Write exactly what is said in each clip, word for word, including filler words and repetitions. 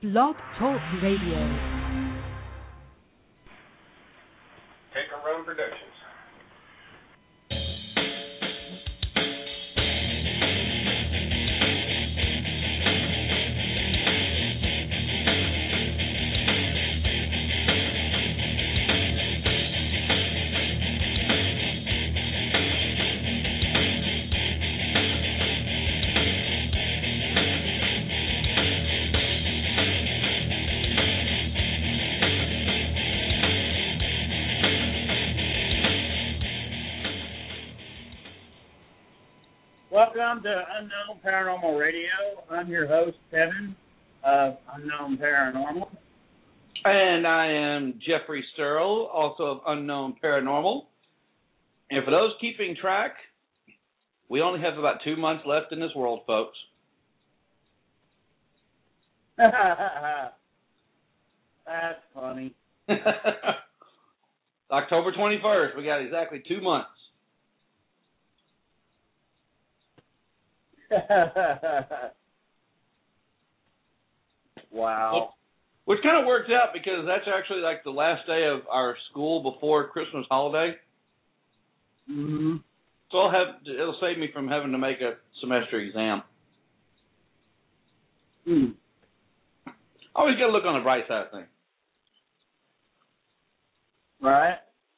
Blog Talk Radio. Take a Run Productions. Welcome to Unknown Paranormal Radio. I'm your host, Kevin, of Unknown Paranormal. And I am Jeffrey Sterl, also of Unknown Paranormal. And for those keeping track, we only have about two months left in this world, folks. That's funny. October twenty-first, we got exactly two months. Wow. Which kind of works out because that's actually like the last day of our school before Christmas holiday. Mm-hmm. So I'll have it'll save me from having to make a semester exam. Mm. Always got to look on the bright side of things. Right?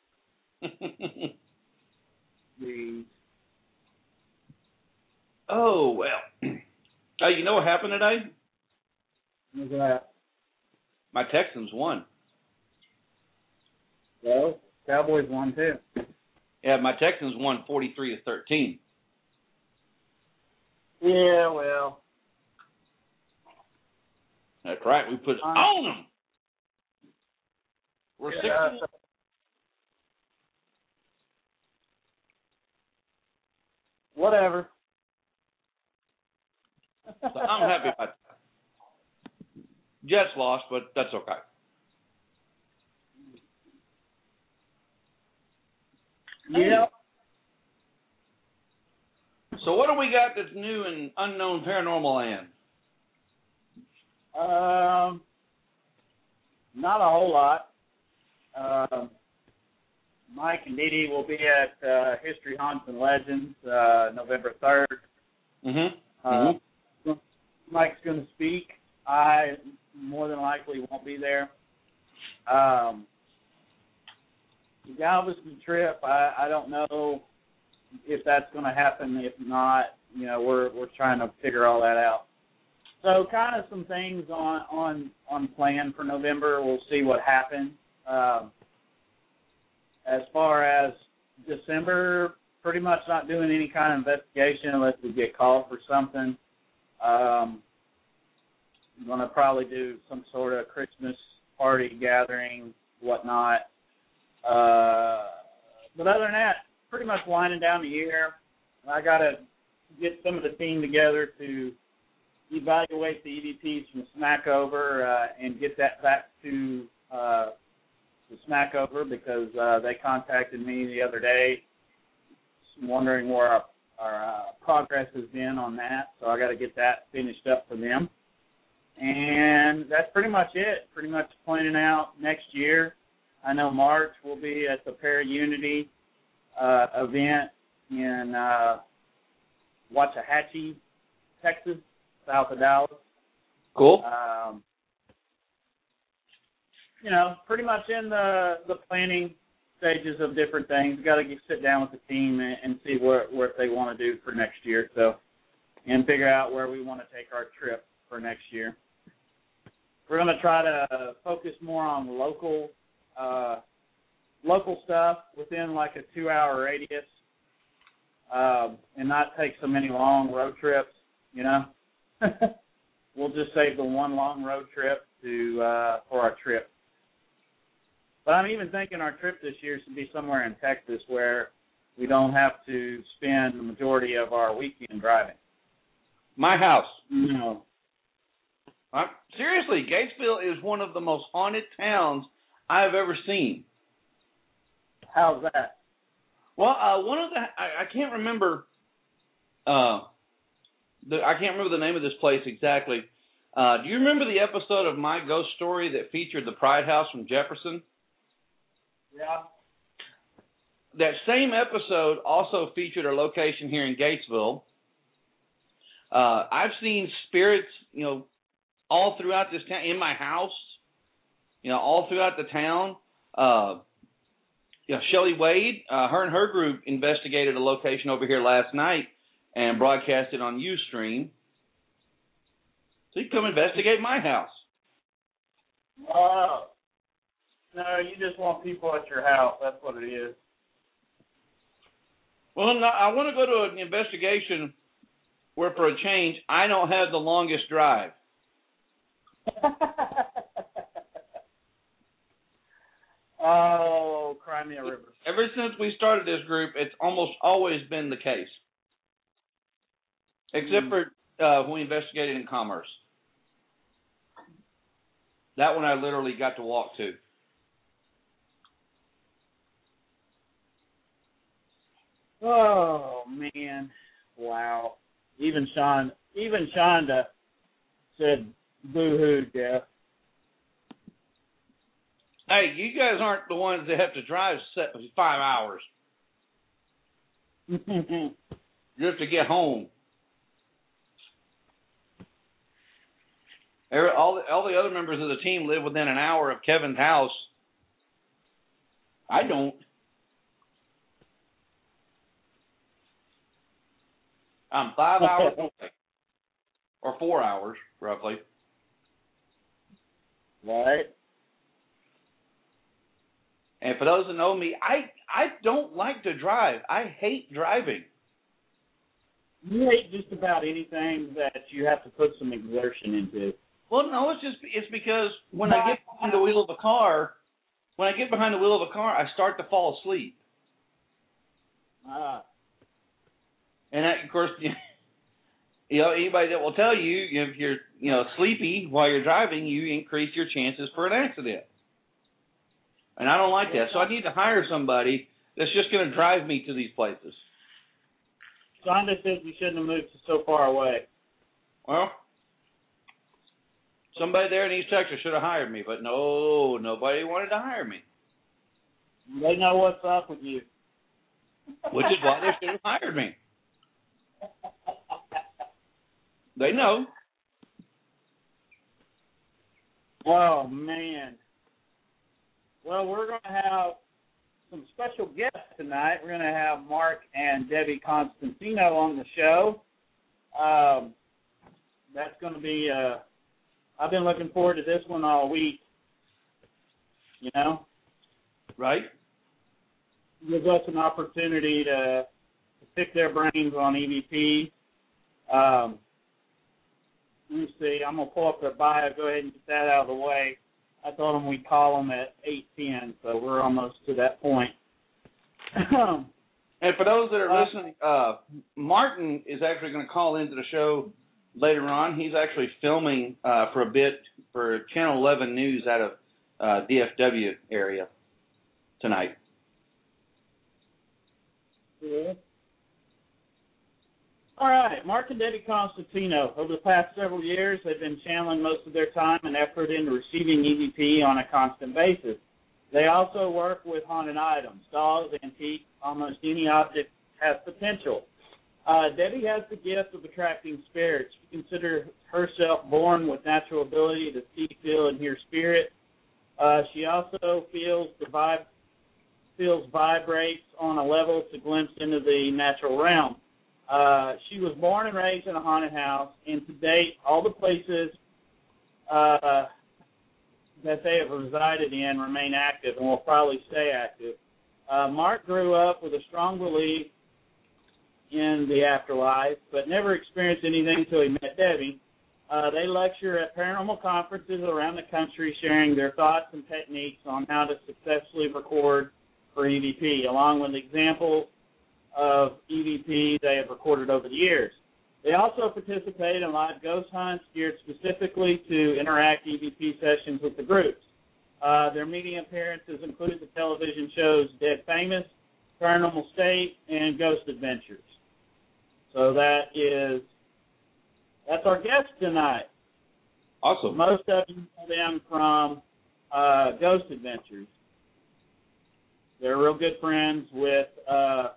Jeez. Oh, well. Hey, you know what happened today? What's that? My Texans won. Well, Cowboys won too. Yeah, my Texans won forty-three to thirteen. Yeah, well. That's right. We put it on them. We're Yeah. six. Whatever. So I'm happy about that. Jets lost, but that's okay. Yeah. So what do we got that's new in Unknown Paranormal Land? Um, not a whole lot. Um, Mike and Dee Dee will be at uh, History Haunts and Legends uh, November third. Mm-hmm. Uh, mm-hmm. Mike's going to speak. I more than likely won't be there. Um, the Galveston trip, I, I don't know if that's going to happen. If not, you know, we're we're trying to figure all that out. So, kind of some things on on on plan for November. We'll see what happens. Um, as far as December, pretty much not doing any kind of investigation unless we get called for something. Um, I'm going to probably do some sort of Christmas party gathering, whatnot. Uh, but other than that, pretty much winding down the year. I got to get some of the team together to evaluate the E V Ps from Smackover uh, and get that back to uh, the Smackover because uh, they contacted me the other day wondering where our, our uh, progress has been on that. So I got to get that finished up for them. And that's pretty much it, pretty much planning out next year. I know March will be at the Para-Unity uh, event in uh, Waxahachie, Texas, south of Dallas. Cool. Um, you know, pretty much in the, the planning stages of different things. Got to sit down with the team and, and see what, what they want to do for next year. So, and figure out where we want to take our trip for next year. We're going to try to focus more on local uh, local stuff within like a two-hour radius um, and not take so many long road trips, you know. We'll just save the one long road trip to uh, for our trip. But I'm even thinking our trip this year should be somewhere in Texas where we don't have to spend the majority of our weekend driving. My house. No. Uh, seriously, Gatesville is one of the most haunted towns I've ever seen. How's that? Well, uh, one of the I, I can't remember. Uh, the I can't remember the name of this place exactly, Uh, do you remember the episode of My Ghost Story that featured the Pride House from Jefferson? Yeah. That same episode also featured a location here in Gatesville. Uh, I've seen spirits, you know, all throughout this town, in my house, you know, all throughout the town. Uh, you know, Shelley Wade, uh, her and her group investigated a location over here last night and broadcast it on Ustream. So you come investigate my house. Oh. No, you just want people at your house. That's what it is. Well, no, I want to go to an investigation where, for a change, I don't have the longest drive. Oh, Crimea River. Ever since we started this group, it's almost always been the case. Except mm. for uh, when we investigated in Commerce. That one I literally got to walk to. Oh, man. Wow. Even Sean, even Shonda said, boo-hoo, Jeff. Hey, you guys aren't the ones that have to drive five hours. Just to get home. All the, all the other members of the team live within an hour of Kevin's house. I don't. I'm five hours away. Or four hours, roughly. Right. And for those that know me, I, I don't like to drive. I hate driving. You hate just about anything that you have to put some exertion into. Well, no, it's just it's because when I get behind the wheel of a car, when I get behind the wheel of a car, I start to fall asleep. Ah. And that, of course, you know, anybody that will tell you if you're, you know, sleepy while you're driving, you increase your chances for an accident. And I don't like that, so I need to hire somebody that's just going to drive me to these places. Sonda says we shouldn't have moved so far away. Well, somebody there in East Texas should have hired me, but no, nobody wanted to hire me. They know what's up with you. Which is why they should have hired me. They know. Oh, man. Well, we're going to have some special guests tonight. We're going to have Mark and Debbie Constantino on the show. Um, that's going to be, uh, I've been looking forward to this one all week, you know? Right. Gives us an opportunity to, to pick their brains on E V P. Um, let me see. I'm going to pull up their bio. Go ahead and get that out of the way. I told them we'd call them at eight ten, so we're almost to that point. And for those that are uh, listening, uh, Martin is actually going to call into the show later on. He's actually filming uh, for a bit for Channel eleven News out of uh, D F W area tonight. Yeah. All right, Mark and Debbie Constantino. Over the past several years, they've been channeling most of their time and effort into receiving E V P on a constant basis. They also work with haunted items, dolls, antiques, almost any object has potential. Uh, Debbie has the gift of attracting spirits. She considers herself born with natural ability to see, feel, and hear spirit. Uh, she also feels the vibe, feels vibrates on a level to glimpse into the natural realm. Uh, she was born and raised in a haunted house, and to date, all the places uh, that they have resided in remain active and will probably stay active. Uh, Mark grew up with a strong belief in the afterlife, but never experienced anything until he met Debbie. Uh, they lecture at paranormal conferences around the country, sharing their thoughts and techniques on how to successfully record for E V P, along with examples of E V P they have recorded over the years. They also participate in live ghost hunts geared specifically to interact E V P sessions with the groups. Uh, their media appearances include the television shows Dead Famous, Paranormal State, and Ghost Adventures. So that is, that's our guest tonight. Awesome. Most of you know them from uh, Ghost Adventures. They're real good friends with uh,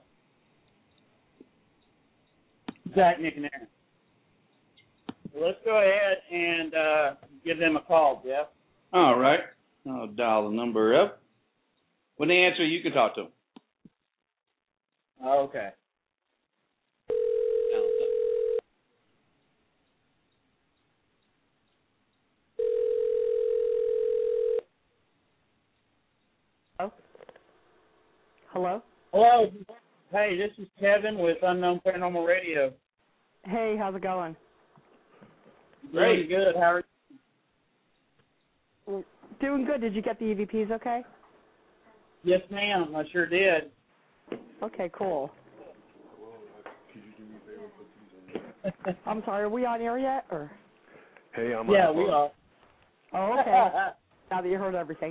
Zach, Nick, and Aaron. So let's go ahead and uh, give them a call, Jeff. All right. I'll dial the number up. When they answer, you can talk to them. Okay. Hello? Hello. Hey, this is Kevin with Unknown Paranormal Radio. Hey, how's it going? Great. Doing good. How are you? Doing good. Did you get the E V Ps okay? Yes, ma'am. I sure did. Okay, cool. I'm sorry, are we on air yet? Or? Hey, I'm Yeah, on we are. Oh, okay. Now that you heard everything.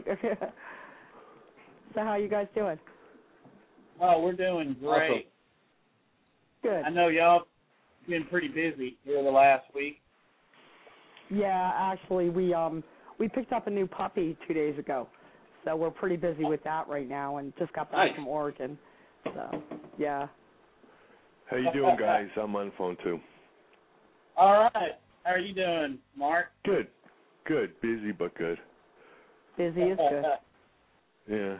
So how you guys doing? Oh, we're doing great. Awesome. Good. I know y'all been pretty busy here the last week. Yeah, actually, we um we picked up a new puppy two days ago, so we're pretty busy with that right now, and just got back Nice. from Oregon. So yeah. How you doing, guys? I'm on the phone too. All right. How are you doing, Mark? Good. Good. Busy but good. Busy is good. Yeah.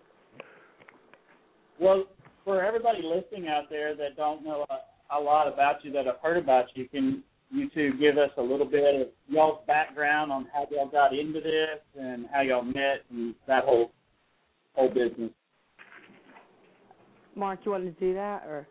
Well, for everybody listening out there that don't know a, a lot about you, that have heard about you, can you two give us a little bit of y'all's background on how y'all got into this and how y'all met and that whole whole business? Mark, you want to do that, or?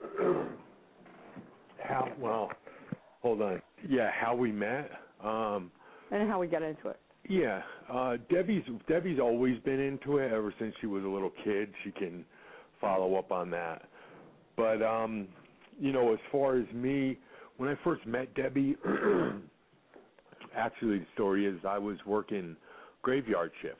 How? Well, hold on. Yeah, how we met. Um, And how we got into it. yeah, uh, Debbie's Debbie's always been into it ever since she was a little kid. She can follow up on that. But um, you know, as far as me, when I first met Debbie, actually the story is I was working graveyard shift.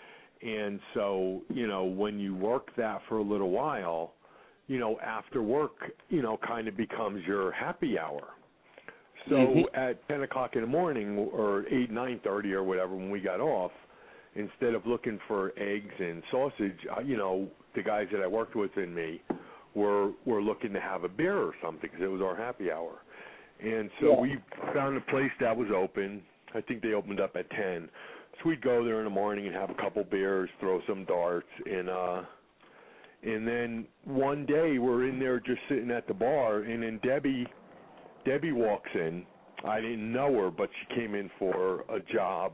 And so, you know, when you work that for a little while, you know, after work, you know, kind of becomes your happy hour. So mm-hmm. at ten o'clock in the morning or eight, nine thirty or whatever when we got off, instead of looking for eggs and sausage, uh, you know, the guys that I worked with and me were were looking to have a beer or something because it was our happy hour. And so yeah. we found a place that was open. I think they opened up at ten. So we'd go there in the morning and have a couple beers, throw some darts, and uh, and then one day we're in there just sitting at the bar, and then Debbie Debbie walks in. I didn't know her, but she came in for a job.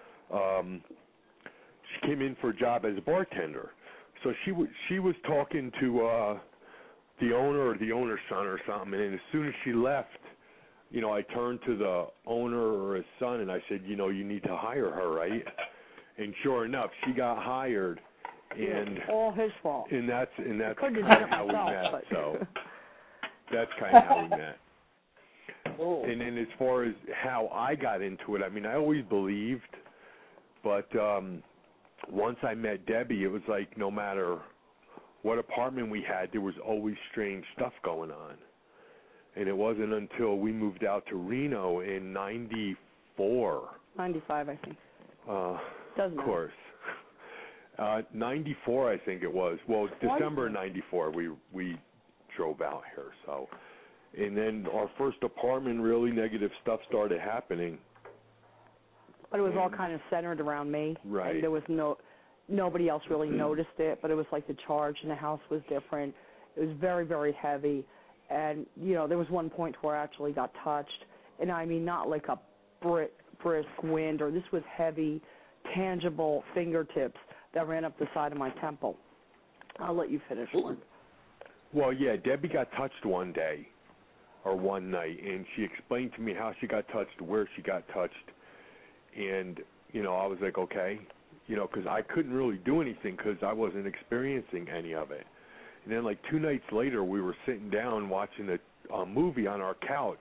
Um, she came in for a job as a bartender. So she w- she was talking to uh, the owner or the owner's son or something, and as soon as she left, you know, I turned to the owner or his son and I said, you know, you need to hire her, right? And sure enough, she got hired, and yeah, all his fault. And that's and that's kind of how we myself, met. But... So that's kind of how we met. Cool. And then as far as how I got into it, I mean, I always believed, but um, once I met Debbie, it was like no matter what apartment we had, there was always strange stuff going on. And it wasn't until we moved out to Reno in ninety-four. ninety-five, I think. Uh, Doesn't of course. Uh, ninety-four, I think it was. Well, December ninety-four, we we drove out here. So, and then our first apartment, really negative stuff started happening. But it was and, all kind of centered around me. Right. And there was no, nobody else really noticed it. But it was like the charge in the house was different. It was very, very heavy. And, you know, there was one point where I actually got touched. And I mean, not like a brisk, brisk wind, or this was heavy, tangible fingertips that ran up the side of my temple. I'll let you finish. Well, yeah, Debbie got touched one day or one night, and she explained to me how she got touched, where she got touched. And, you know, I was like, okay, you know, because I couldn't really do anything because I wasn't experiencing any of it. And then, like, two nights later, we were sitting down watching a, a movie on our couch,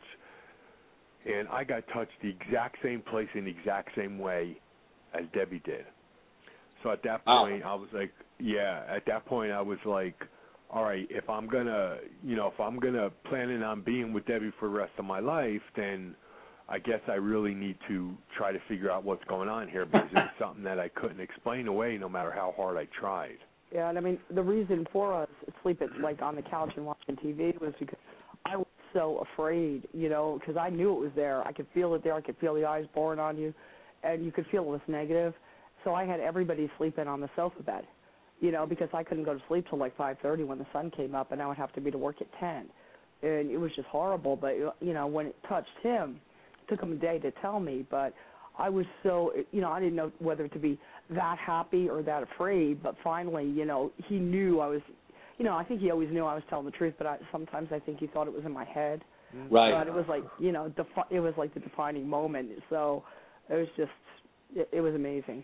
and I got touched the exact same place in the exact same way as Debbie did. So at that point, oh. I was like, yeah, at that point, I was like, all right, if I'm going to, you know, if I'm going to planning on being with Debbie for the rest of my life, then I guess I really need to try to figure out what's going on here because it was something that I couldn't explain away no matter how hard I tried. Yeah, and I mean, the reason for us sleeping like on the couch and watching T V was because I was so afraid, you know, because I knew it was there. I could feel it there. I could feel the eyes boring on you, and you could feel it was negative. So I had everybody sleeping on the sofa bed, you know, because I couldn't go to sleep till like five thirty when the sun came up, and I would have to be to work at ten. And it was just horrible. But, you know, when it touched him, it took him a day to tell me, but I was so, you know, I didn't know whether to be that happy or that afraid, but finally, you know, he knew I was, you know, I think he always knew I was telling the truth, but I, sometimes I think he thought it was in my head. Right. But it was like, you know, defi- it was like the defining moment. So it was just, it, it was amazing.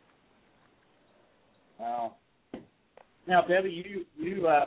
Wow. Now, Debbie, you you uh,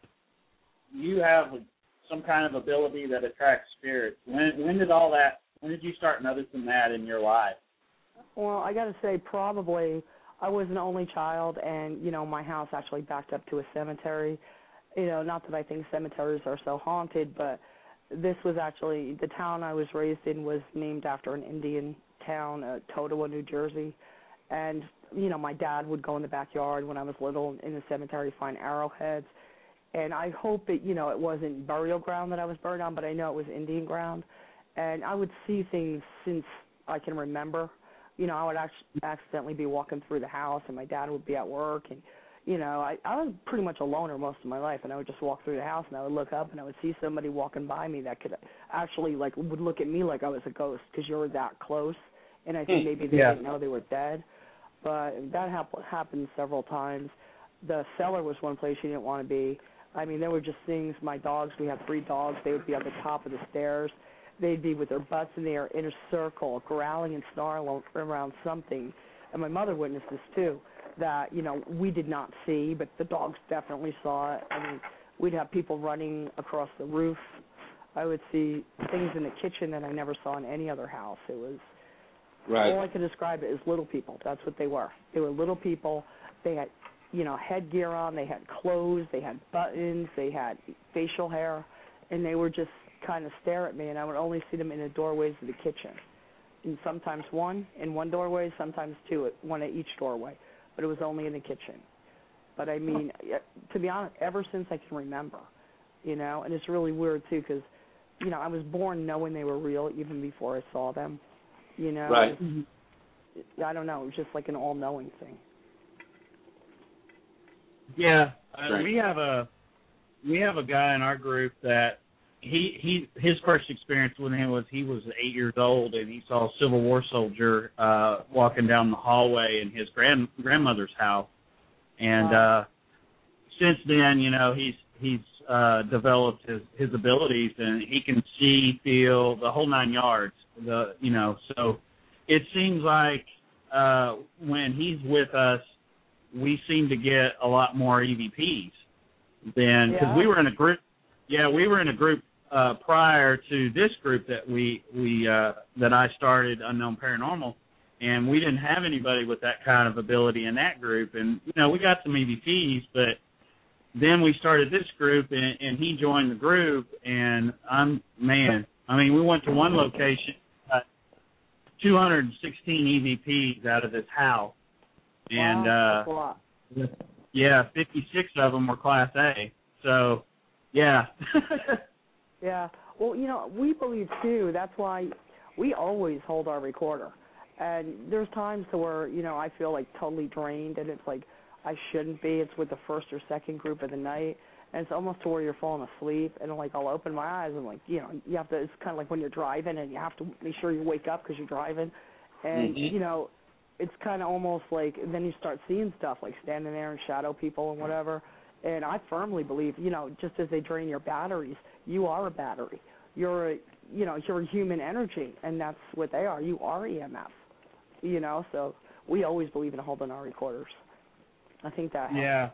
you have some kind of ability that attracts spirits. When when did all that? When did you start noticing that in your life? Well, I got to say, probably I was an only child, and you know, my house actually backed up to a cemetery. You know, not that I think cemeteries are so haunted, but this was actually the town I was raised in was named after an Indian town, uh, Totowa, New Jersey, and you know, my dad would go in the backyard when I was little in the cemetery find arrowheads. And I hope it, you know, it wasn't burial ground that I was buried on, but I know it was Indian ground. And I would see things since I can remember. You know, I would actually accidentally be walking through the house, and my dad would be at work. And, you know, I, I was pretty much a loner most of my life, and I would just walk through the house, and I would look up, and I would see somebody walking by me that could actually, like, would look at me like I was a ghost because you were that close. And I think maybe they yeah. didn't know they were dead. But that hap- happened several times. The cellar was one place you didn't want to be. I mean, there were just things. My dogs, we had three dogs. They would be at the top of the stairs. They'd be with their butts in the air in a circle, growling and snarling around something. And my mother witnessed this, too, that, you know, we did not see, but the dogs definitely saw it. I mean, we'd have people running across the roof. I would see things in the kitchen that I never saw in any other house. It was... Right. All I can describe it is little people. That's what they were. They were little people. They had, you know, headgear on. They had clothes. They had buttons. They had facial hair. And they would just kind of stare at me, and I would only see them in the doorways of the kitchen. And sometimes one in one doorway, sometimes two, one at each doorway. But it was only in the kitchen. But, I mean, to be honest, ever since I can remember, you know, and it's really weird, too, because, you know, I was born knowing they were real even before I saw them. You know, right. I don't know. It was just like an all-knowing thing. Yeah, uh, right. we have a we have a guy in our group that he he his first experience with him was he was eight years old and he saw a Civil War soldier uh, walking down the hallway in his grand grandmother's house, and wow. uh, since then, you know, he's he's uh, developed his his abilities and he can see, feel, the whole nine yards. The you know, so it seems like uh, when he's with us, we seem to get a lot more E V Ps than because yeah. we were in a group. Yeah, we were in a group uh, prior to this group that we we uh, that I started, Unknown Paranormal, and we didn't have anybody with that kind of ability in that group. And you know, we got some E V Ps, but then we started this group, and, and he joined the group, and I'm man. I mean, we went to one location. two hundred sixteen E V Ps out of this house, and wow, that's uh, a lot. yeah, fifty-six of them were Class A. So, yeah, yeah. Well, you know, we believe too. That's why we always hold our recorder. And there's times to where you know I feel like totally drained, and it's like I shouldn't be. It's with the first or second group of the night. And it's almost to where you're falling asleep, and like I'll open my eyes and like you know you have to. It's kind of like when you're driving, and you have to make sure you wake up because you're driving, and mm-hmm. you know it's kind of almost like then you start seeing stuff like standing there and shadow people and whatever. And I firmly believe you know just as they drain your batteries, you are a battery. You're a you know you're a human energy, and that's what they are. You are E M F. You know, so we always believe in holding our recorders. I think that helps. Yeah.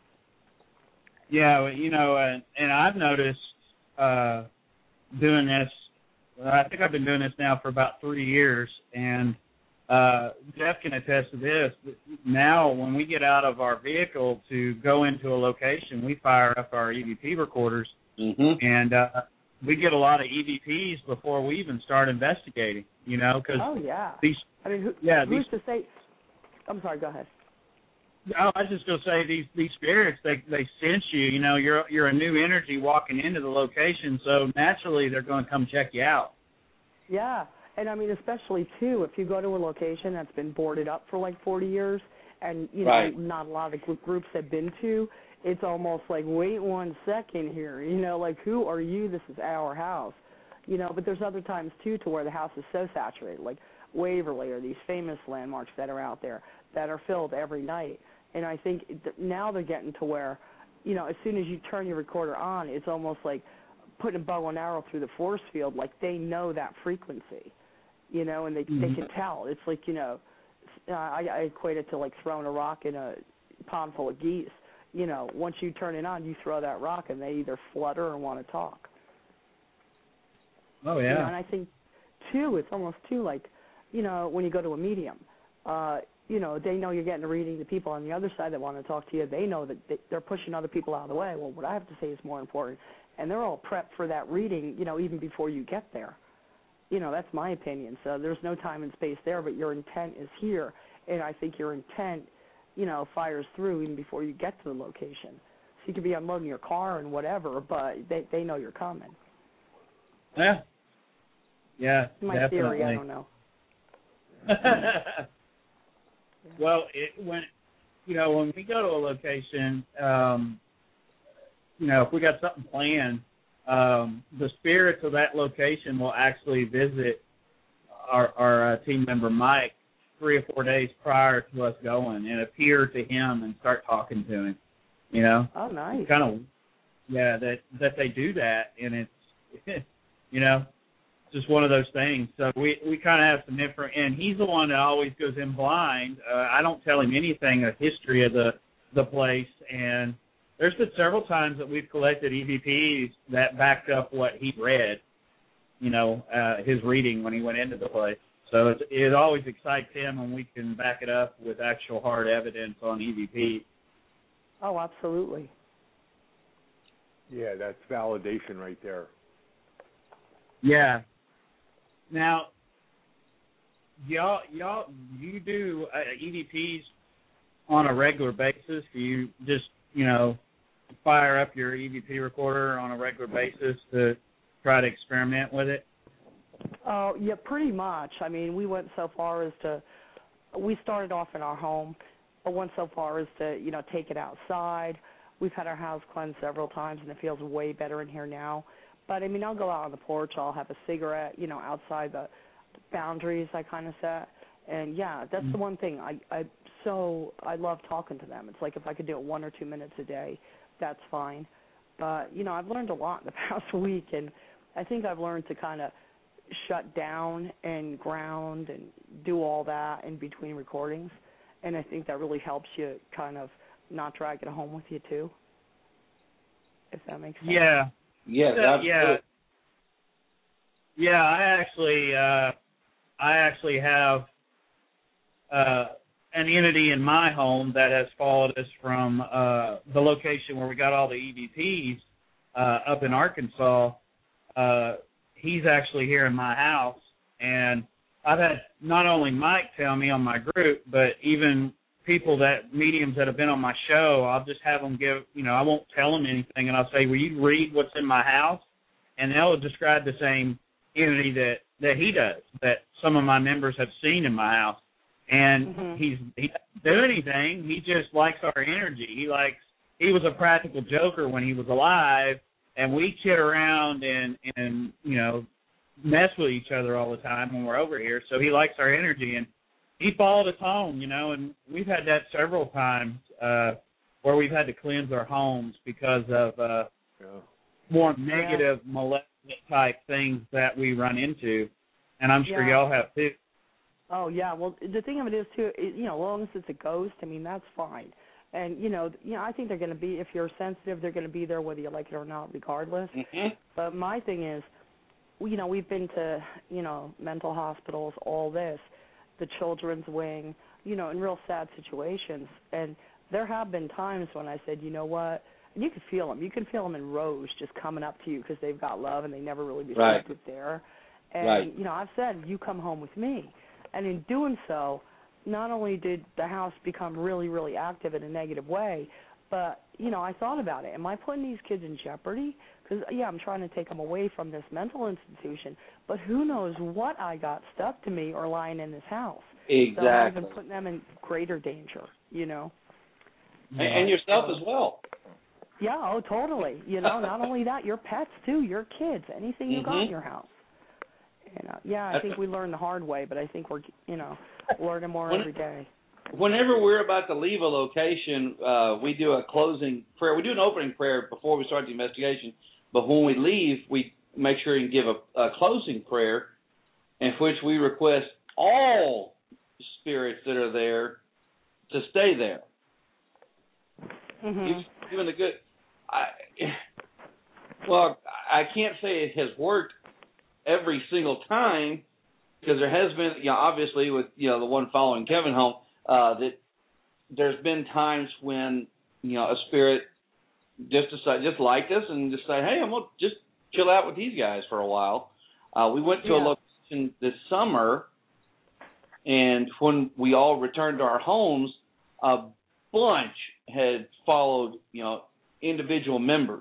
Yeah, you know, and, and I've noticed uh, doing this, I think I've been doing this now for about three years, and uh, Jeff can attest to this. Now when we get out of our vehicle to go into a location, we fire up our E V P recorders, mm-hmm. and uh, we get a lot of E V Ps before we even start investigating. You know, because oh yeah, these I mean, who, yeah who's these, to say? I'm sorry. Go ahead. I was just gonna say these these spirits they they sense you. You know, you're you're a new energy walking into the location, so naturally they're going to come check you out. Yeah, and I mean, especially too, if you go to a location that's been boarded up for like forty years, and you know, Right. not a lot of group groups have been to, it's almost like, wait one second here, you know, like, who are you? This is our house, you know. But there's other times too to where the house is so saturated, like Waverly or these famous landmarks that are out there that are filled every night. And I think now they're getting to where, you know, as soon as you turn your recorder on, it's almost like putting a bow and arrow through the force field. Like, they know that frequency, you know, and they mm-hmm. they can tell. It's like, you know, I, I equate it to like throwing a rock in a pond full of geese. You know, once you turn it on, you throw that rock, and they either flutter or want to talk. Oh, yeah. You know, and I think, too, it's almost, too, like, you know, when you go to a medium, uh, you know, they know you're getting a reading. The people on the other side that want to talk to you, they know that they're pushing other people out of the way. Well, what I have to say is more important. And they're all prepped for that reading, you know, even before you get there. You know, that's my opinion. So there's no time and space there, but your intent is here. And I think your intent, you know, fires through even before you get to the location. So you could be unloading your car and whatever, but they they know you're coming. Yeah. Yeah, my definitely. theory, I don't know. Well, it, when you know when we go to a location, um, you know, if we got something planned, um, the spirits of that location will actually visit our, our uh, team member Mike three or four days prior to us going and appear to him and start talking to him. You know. Oh, nice. Kind of, yeah. That that they do that, and it's you know. Just one of those things. So we, we kind of have some different, and he's the one that always goes in blind. Uh, I don't tell him anything of history of the, the place, and there's been several times that we've collected E V Ps that backed up what he read, you know, uh, his reading when he went into the place. So it's, it always excites him when we can back it up with actual hard evidence on E V P. Oh, absolutely. Yeah, that's validation right there. Yeah. Now, y'all, y'all, you do uh, E V Ps on a regular basis? Do you just, you know, fire up your E V P recorder on a regular basis to try to experiment with it? Oh, uh, yeah, pretty much. I mean, we went so far as to, we started off in our home, but went so far as to, you know, take it outside. We've had our house cleansed several times, and it feels way better in here now. But, I mean, I'll go out on the porch. I'll have a cigarette, you know, outside the boundaries I kind of set. And, yeah, that's mm-hmm. the one thing. I, I so I love talking to them. It's like if I could do it one or two minutes a day, that's fine. But, you know, I've learned a lot in the past week, and I think I've learned to kind of shut down and ground and do all that in between recordings. And I think that really helps you kind of not drag it home with you, too, if that makes sense. Yeah. Yes, uh, yeah, yeah. I actually, uh, I actually have uh, an entity in my home that has followed us from uh, the location where we got all the E V Ps uh, up in Arkansas. Uh, he's actually here in my house, and I've had not only Mike tell me on my group, but even people that mediums that have been on my show, I'll just have them give, you know, I won't tell them anything, and I'll say, will you read what's in my house? And they'll describe the same entity that, that he does, that some of my members have seen in my house. And mm-hmm. he's he doesn't do anything. He just likes our energy. He likes, he was a practical joker when he was alive, and we kid around and, and, you know, mess with each other all the time when we're over here. So he likes our energy, and he followed us home, you know, and we've had that several times uh, where we've had to cleanse our homes because of uh, yeah. more negative, yeah. malevolent type things that we run into, and I'm sure yeah. y'all have too. Oh, yeah. Well, the thing of it is, too, it, you know, as long as it's a ghost, I mean, that's fine. And, you know, you know, I think they're going to be, if you're sensitive, they're going to be there whether you like it or not, regardless. Mm-hmm. But my thing is, you know, we've been to, you know, mental hospitals, all this, the children's wing, you know, in real sad situations. And there have been times when I said, you know what, you could feel them. You can feel them in rows just coming up to you because they've got love and they never really received Right. it there. And, Right. you know, I've said, you come home with me. And in doing so, not only did the house become really, really active in a negative way, but, you know, I thought about it. Am I putting these kids in jeopardy? Because, yeah, I'm trying to take them away from this mental institution, but who knows what I got stuck to me or lying in this house. Exactly. So I've been putting them in greater danger, you know. And, and yourself as well. Yeah, oh, totally. You know, not only that, your pets, too, your kids, anything you got Mhm. in your house. And, uh, yeah, I think we learned the hard way, but I think we're, you know, learning more When- every day. Whenever we're about to leave a location, uh, we do a closing prayer. We do an opening prayer before we start the investigation, but when we leave, we make sure and give a, a closing prayer in which we request all spirits that are there to stay there. Mm-hmm. Even the good. I, well, I can't say it has worked every single time because there has been, you know, obviously with, you know, the one following Kevin home, uh, that there's been times when, you know, a spirit just decide, just liked us and just say, hey, I'm gonna just chill out with these guys for a while. Uh, we went to Yeah. a location this summer, and when we all returned to our homes, a bunch had followed, you know, individual members.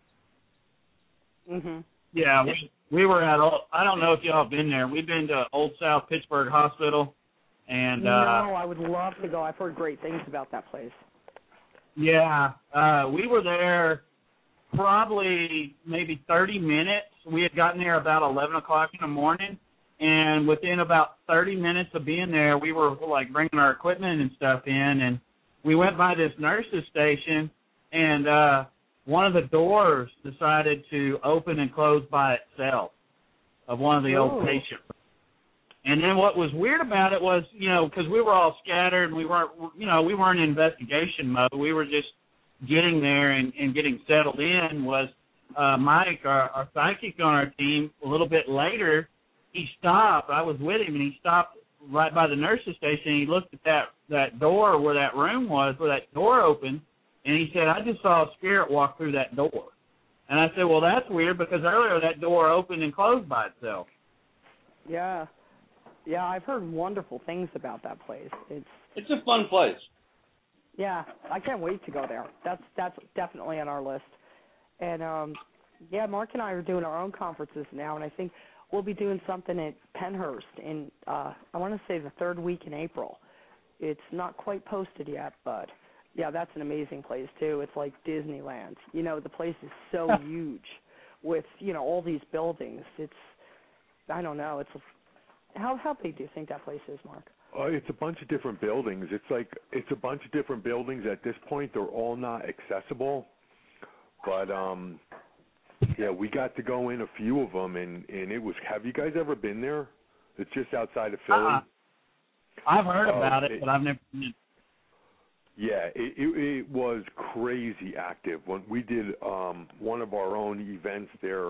Mhm. Yeah, we we were at. Old, I don't know if y'all have been there. We've been to Old South Pittsburgh Hospital, and no, uh, I would love to go. I've heard great things about that place. yeah, uh, we were there probably maybe thirty minutes. We had gotten there about eleven o'clock in the morning, and within about thirty minutes of being there, we were like bringing our equipment and stuff in, and we went by this nurse's station, and uh, one of the doors decided to open and close by itself of one of the Oh. old patients. And then what was weird about it was, you know, because we were all scattered and we weren't, you know, we weren't in investigation mode. We were just getting there and, and getting settled in was uh, Mike, our, our psychic on our team, a little bit later, he stopped. I was with him, and he stopped right by the nurse's station. And he looked at that, that door where that room was, where that door opened, and he said, I just saw a spirit walk through that door. And I said, well, that's weird because earlier that door opened and closed by itself. Yeah. Yeah, I've heard wonderful things about that place. It's It's a fun place. yeah, I can't wait to go there. That's that's definitely on our list. And um yeah, Mark and I are doing our own conferences now, and I think we'll be doing something at Pennhurst in uh I want to say the third week in April. It's not quite posted yet, but yeah, that's an amazing place too. It's like Disneyland. You know, the place is so huge with, you know, all these buildings. It's I don't know, it's How how big do you think that place is, Mark? Uh, it's a bunch of different buildings. It's like it's a bunch of different buildings. At this point, they're all not accessible. But um, yeah, we got to go in a few of them, and and it was. Have you guys ever been there? It's just outside of Philly. Uh-uh. I've heard Oh, about it, it- but I've never been. Yeah, it, it it was crazy active. When we did um one of our own events there,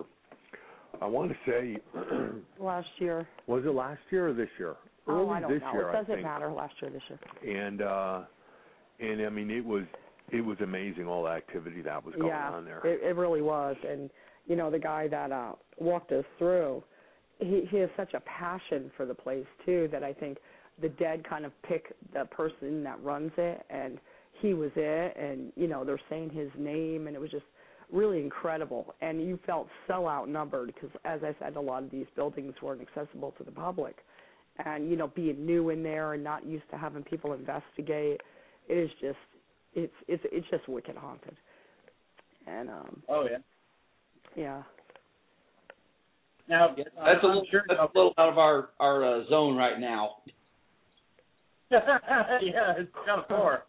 I want to say, Last year. was it last year or this year? Early oh, I don't this know. year, it I doesn't think. matter. Last year, this year. And uh, and I mean, it was it was amazing all the activity that was going yeah, on there. It, it really was. And you know, the guy that uh, walked us through, he he has such a passion for the place too that I think the dead kind of pick the person that runs it, and he was it. And you know, they're saying his name, and it was just really incredible. And you felt so outnumbered because, as I said, a lot of these buildings weren't accessible to the public. And, you know, being new in there and not used to having people investigate, it is just, it's it's it's just wicked haunted. And, um, Oh, yeah. yeah. Now, That's uh, a I'm little, sure that's a little out of our our uh, zone right now. yeah, it's kind of far.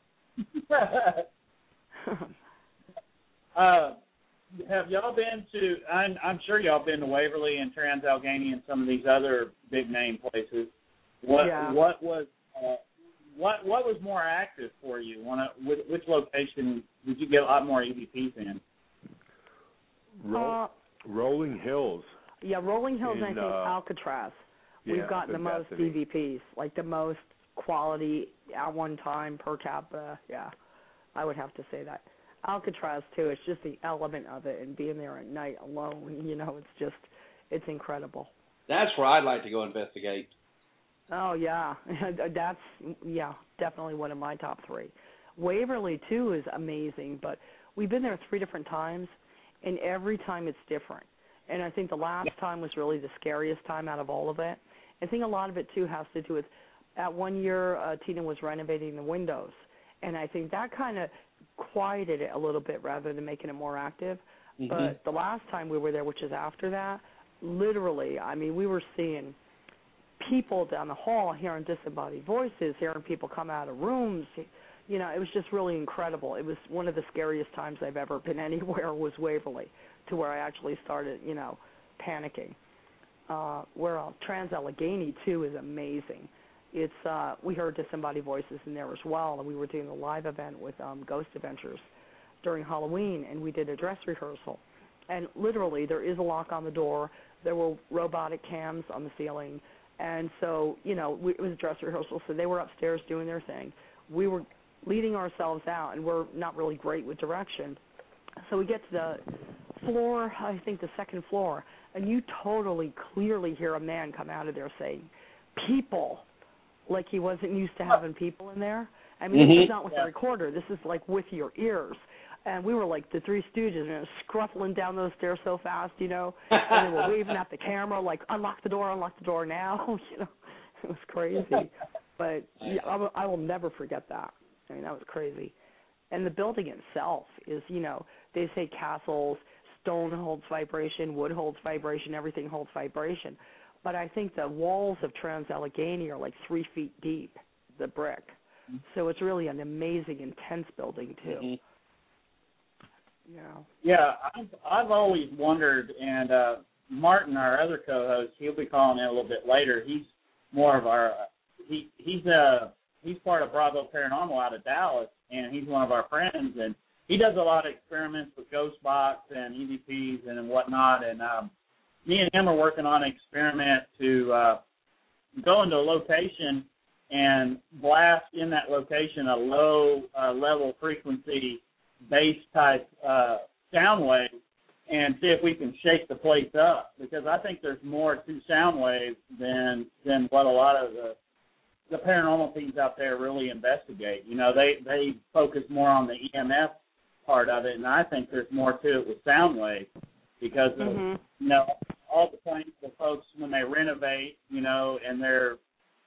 uh, have y'all been to? I'm, I'm sure y'all been to Waverly and Trans-Allegheny and some of these other big name places. What Yeah. what was uh, what what was more active for you? One of, which, which location did you get a lot more E V Ps in? Ro- Uh, Rolling Hills. yeah, Rolling Hills in, and I think uh, Alcatraz. We've yeah, gotten the most Bethany. E V Ps, like the most quality at one time per capita. Yeah, I would have to say that. Alcatraz too. It's just the element of it and being there at night alone. You know, it's just it's incredible. That's where I'd like to go investigate. Oh yeah, that's yeah definitely one of my top three. Waverly too is amazing, but we've been there three different times, and every time it's different. And I think the last time was really the scariest time out of all of it. I think a lot of it too has to do with, at one year uh, Tina was renovating the windows, and I think that kind of quieted it a little bit rather than making it more active. Mm-hmm. But the last time we were there, which is after that, literally, I mean, we were seeing people down the hall, hearing disembodied voices, hearing people come out of rooms. You know, it was just really incredible. It was one of the scariest times I've ever been anywhere was Waverly, to where I actually started, you know, panicking. Uh, where else? Trans-Allegheny, too, is amazing. It's uh, we heard disembodied voices in there as well, and we were doing a live event with um, Ghost Adventures during Halloween, and we did a dress rehearsal. And literally, there is a lock on the door. There were robotic cams on the ceiling. And so, you know, we, it was a dress rehearsal, so they were upstairs doing their thing. We were leading ourselves out, and we're not really great with direction. So we get to the floor, I think the second floor, and you totally clearly hear a man come out of there saying, people, like he wasn't used to having people in there. I mean, mm-hmm. this is not with yeah. a recorder. This is like with your ears. And we were like the Three Stooges, and you know, scruffling down those stairs so fast, you know, and they were waving at the camera like, unlock the door, unlock the door now, you know. It was crazy. But yeah, I, will, I will never forget that. I mean, that was crazy. And the building itself is, you know, they say castles, stone holds vibration, wood holds vibration, everything holds vibration. But I think the walls of Trans-Allegheny are like three feet deep, the brick. Mm-hmm. So it's really an amazing, intense building, too. Mm-hmm. Yeah. Yeah, I've, I've always wondered, and uh, Martin, our other co-host, he'll be calling in a little bit later. He's more of our, he he's uh he's part of Bravo Paranormal out of Dallas, and he's one of our friends, and he does a lot of experiments with Ghost Box and E V Ps and whatnot, and um, me and him are working on an experiment to uh, go into a location and blast in that location a low uh, level frequency bass type uh, sound wave and see if we can shake the place up, because I think there's more to sound waves than than what a lot of the the paranormal teams out there really investigate. You know, they they focus more on the E M F part of it, and I think there's more to it with sound waves because of, mm-hmm. you know, all the times the folks when they renovate, you know, and they're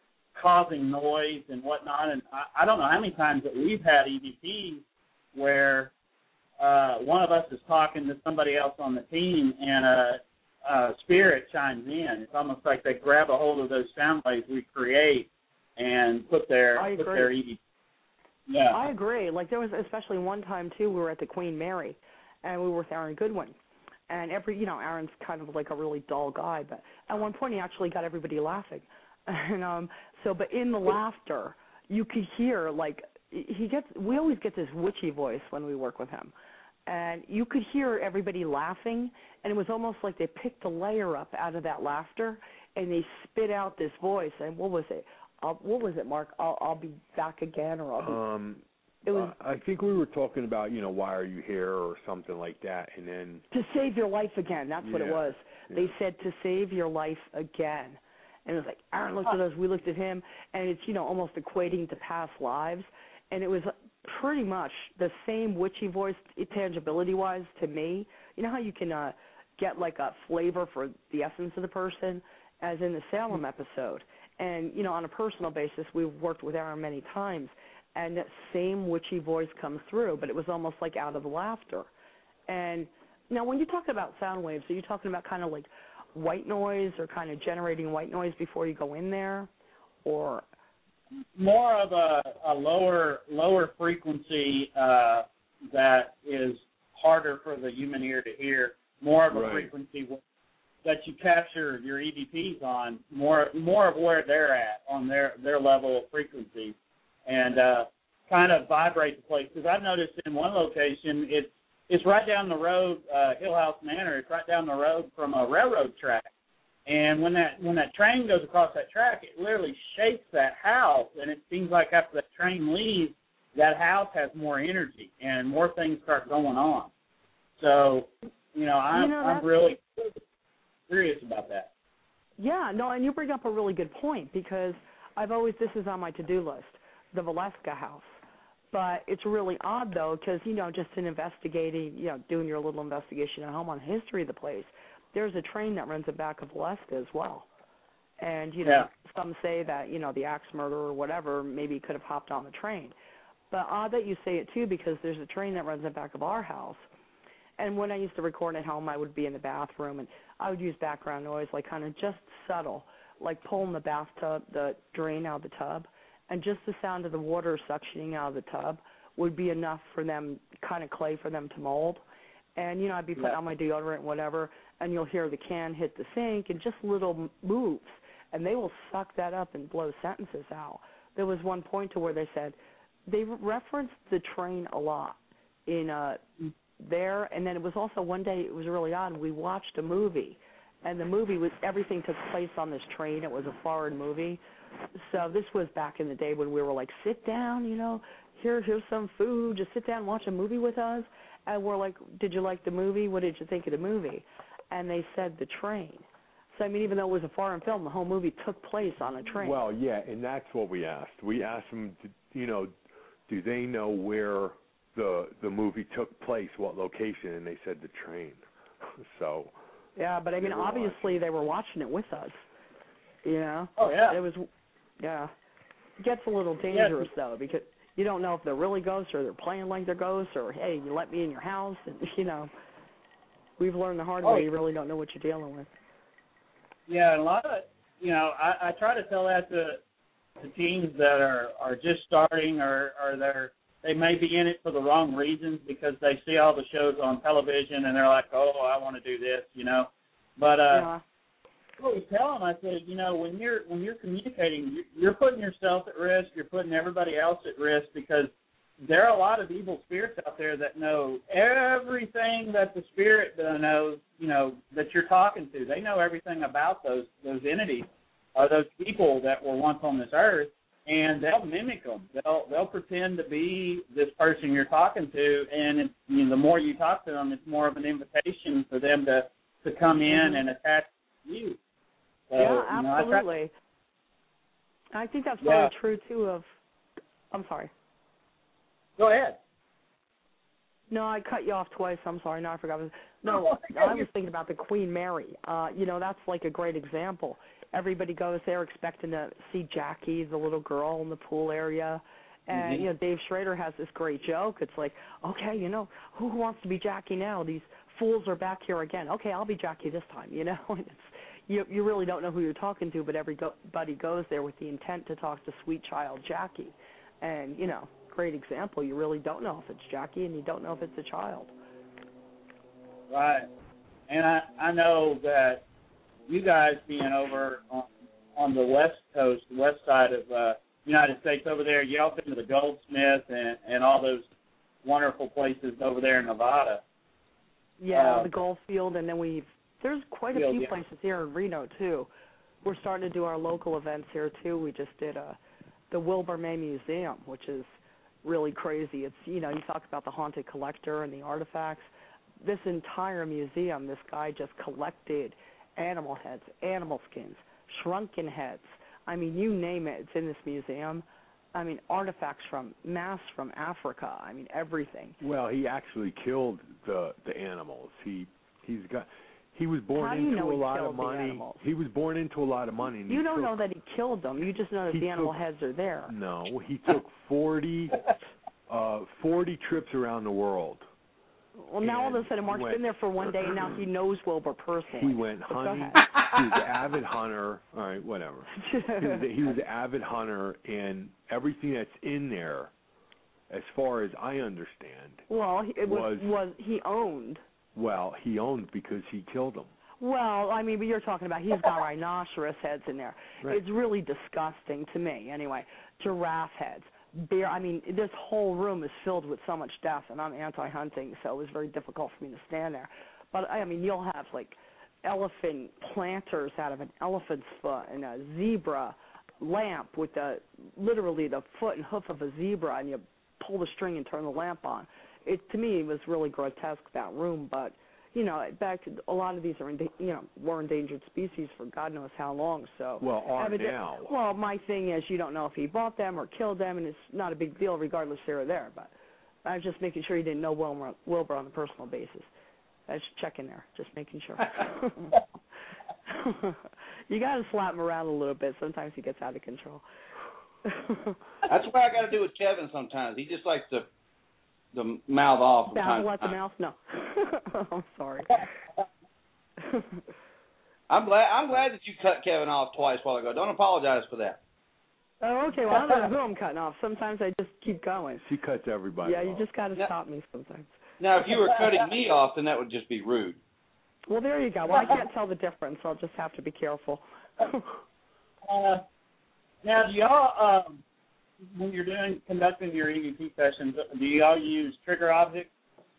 causing noise and whatnot, and I, I don't know how many times that we've had E V Ps where uh, one of us is talking to somebody else on the team and a, a spirit chimes in. It's almost like they grab a hold of those sound waves we create and put their I put agree. their E V. Yeah, I agree. Like there was especially one time too. We were at the Queen Mary, and we were with Aaron Goodwin, and every you know Aaron's kind of like a really dull guy, but at one point he actually got everybody laughing, and um so but in the laughter you could hear like. He gets. We always get this witchy voice when we work with him, and you could hear everybody laughing, and it was almost like they picked a layer up out of that laughter, and they spit out this voice. And what was it? I'll, what was it, Mark? I'll, I'll be back again, or I'll be. Um, it was. I think we were talking about, you know, why are you here, or something like that, and then. To save your life again. That's yeah, what it was. Yeah. They said to save your life again, and it was like Aaron looked at us, we looked at him, and it's you know almost equating to past lives. And it was pretty much the same witchy voice, tangibility-wise, to me. You know how you can uh, get like a flavor for the essence of the person, as in the Salem episode. And, you know, on a personal basis, we've worked with Aaron many times, and that same witchy voice comes through, but it was almost like out of the laughter. And now when you're talking about sound waves, are you talking about kind of like white noise or kind of generating white noise before you go in there? Or... more of a, a lower lower frequency uh, that is harder for the human ear to hear. More of a right. frequency that you capture your E V Ps on. More more of where they're at on their, their level of frequency, and uh, kind of vibrate the place. Because I've noticed in one location, it's it's right down the road, uh, Hill House Manor. It's right down the road from a railroad track. And when that when that train goes across that track, it literally shakes that house. And it seems like after that train leaves, that house has more energy and more things start going on. So, you know, I'm, you know, I'm really serious about that. Yeah, no, and you bring up a really good point because I've always, this is on my to-do list, the Valeska house. But it's really odd, though, because, you know, just in investigating, you know, doing your little investigation at home on the history of the place, there's a train that runs the back of Valeska as well. And, you know, yeah. some say that, you know, the axe murderer or whatever maybe could have hopped on the train. But odd that you say it, too, because there's a train that runs the back of our house. And when I used to record at home, I would be in the bathroom, and I would use background noise, like kind of just subtle, like pulling the bathtub, the drain out of the tub, and just the sound of the water suctioning out of the tub would be enough for them, kind of clay for them to mold. And, you know, I'd be putting yeah. on my deodorant, whatever, and you'll hear the can hit the sink and just little moves, and they will suck that up and blow sentences out. There was one point to where they said, they referenced the train a lot in uh there, and then it was also one day, it was really odd, we watched a movie, and the movie was, everything took place on this train. It was a foreign movie. So this was back in the day when we were like, sit down, you know, here, here's some food, just sit down and watch a movie with us. And we're like, did you like the movie? What did you think of the movie? And they said the train. So, I mean, even though it was a foreign film, the whole movie took place on a train. Well, yeah, and that's what we asked. We asked them, to, you know, do they know where the the movie took place, what location, and they said the train. So yeah, but I mean, obviously watching. they were watching it with us. You know. Oh yeah. It was, yeah. It gets a little dangerous yeah. though, because you don't know if they're really ghosts or they're playing like they're ghosts, or hey, you let me in your house, and you know, we've learned the hard oh. way. You really don't know what you're dealing with. Yeah, and a lot of, you know, I, I try to tell that to to teams that are are just starting or or they're they may be in it for the wrong reasons because they see all the shows on television and they're like, oh, I want to do this, you know. But uh, yeah. I always tell them, I said, you know, when you're when you're communicating, you're putting yourself at risk, you're putting everybody else at risk because there are a lot of evil spirits out there that know everything that the spirit knows, you know, that you're talking to. They know everything about those those entities or those people that were once on this earth. And they'll mimic them. They'll they'll pretend to be this person you're talking to, and it's, you know, the more you talk to them, it's more of an invitation for them to, to come in mm-hmm. and attach to you. So, yeah, you know, absolutely. I, try, I think that's probably yeah. true too. Of, I'm sorry. Go ahead. No, I cut you off twice. I'm sorry. No, I forgot. No, I was thinking about the Queen Mary. Uh, you know, that's like a great example. Everybody goes there expecting to see Jackie, the little girl in the pool area. And, mm-hmm. you know, Dave Schrader has this great joke. It's like, okay, you know, who wants to be Jackie now? These fools are back here again. Okay, I'll be Jackie this time, you know. And it's, you, you really don't know who you're talking to, but everybody goes there with the intent to talk to sweet child Jackie. And, you know, great example. You really don't know if it's Jackie, and you don't know if it's a child. Right. And I, I know that you guys being over on, on the west coast, the west side of uh, United States over there, y'all been to the Goldsmith and, and all those wonderful places over there in Nevada. Yeah, uh, the Goldfield, and then we've, there's quite a Field, few yeah. places here in Reno, too. We're starting to do our local events here, too. We just did uh, the Wilbur May Museum, which is really crazy. It's, you know, you talk about the haunted collector and the artifacts. This entire museum, this guy just collected animal heads, animal skins, shrunken heads. I mean, you name it, it's in this museum. I mean, artifacts from, masks from Africa. I mean, everything. Well, he actually killed the the animals. He he's got he was born How do you into know a he lot killed of the money. animals? He was born into a lot of money. And You he don't took, know that he killed them. You just know that he the animal took, heads are there. No, he took forty uh, forty trips around the world. Well, now all of a sudden, Mark's went, been there for one day, and now he knows Wilbur personally. He went But hunting. go ahead. He was an avid hunter. All right, whatever. He was, a, he was an avid hunter, and everything that's in there, as far as I understand, well, it was, was was he owned. Well, he owned because he killed them. Well, I mean, but you're talking about he's got rhinoceros heads in there. Right. It's really disgusting to me, anyway. Giraffe heads. Bear. I mean, this whole room is filled with so much death, and I'm anti-hunting, so it was very difficult for me to stand there. But, I mean, you'll have, like, elephant planters out of an elephant's foot and a zebra lamp with the literally the foot and hoof of a zebra, and you pull the string and turn the lamp on. It to me it was really grotesque, that room, but you know, back to a lot of these are, you know, were endangered species for God knows how long. So well, are evident, now. Well, my thing is, you don't know if he bought them or killed them, and it's not a big deal regardless they were there. But I was just making sure you didn't know Wilbur, Wilbur on a personal basis. I was checking there, just making sure. You got to slap him around a little bit. Sometimes he gets out of control. That's what I got to do with Kevin sometimes. He just likes to the mouth off. Babble at the mouth? No. I'm sorry. I'm glad. I'm glad that you cut Kevin off twice while ago. Don't apologize for that. Oh, okay. Well, I don't know who I'm cutting off. Sometimes I just keep going. She cuts everybody Yeah, off. you just got to Now, stop me sometimes. Now, if you were cutting me off, then that would just be rude. Well, there you go. Well, I can't tell the difference, so I'll just have to be careful. uh, now, do y'all, um, when you're doing conducting your E V P sessions, do y'all use trigger objects?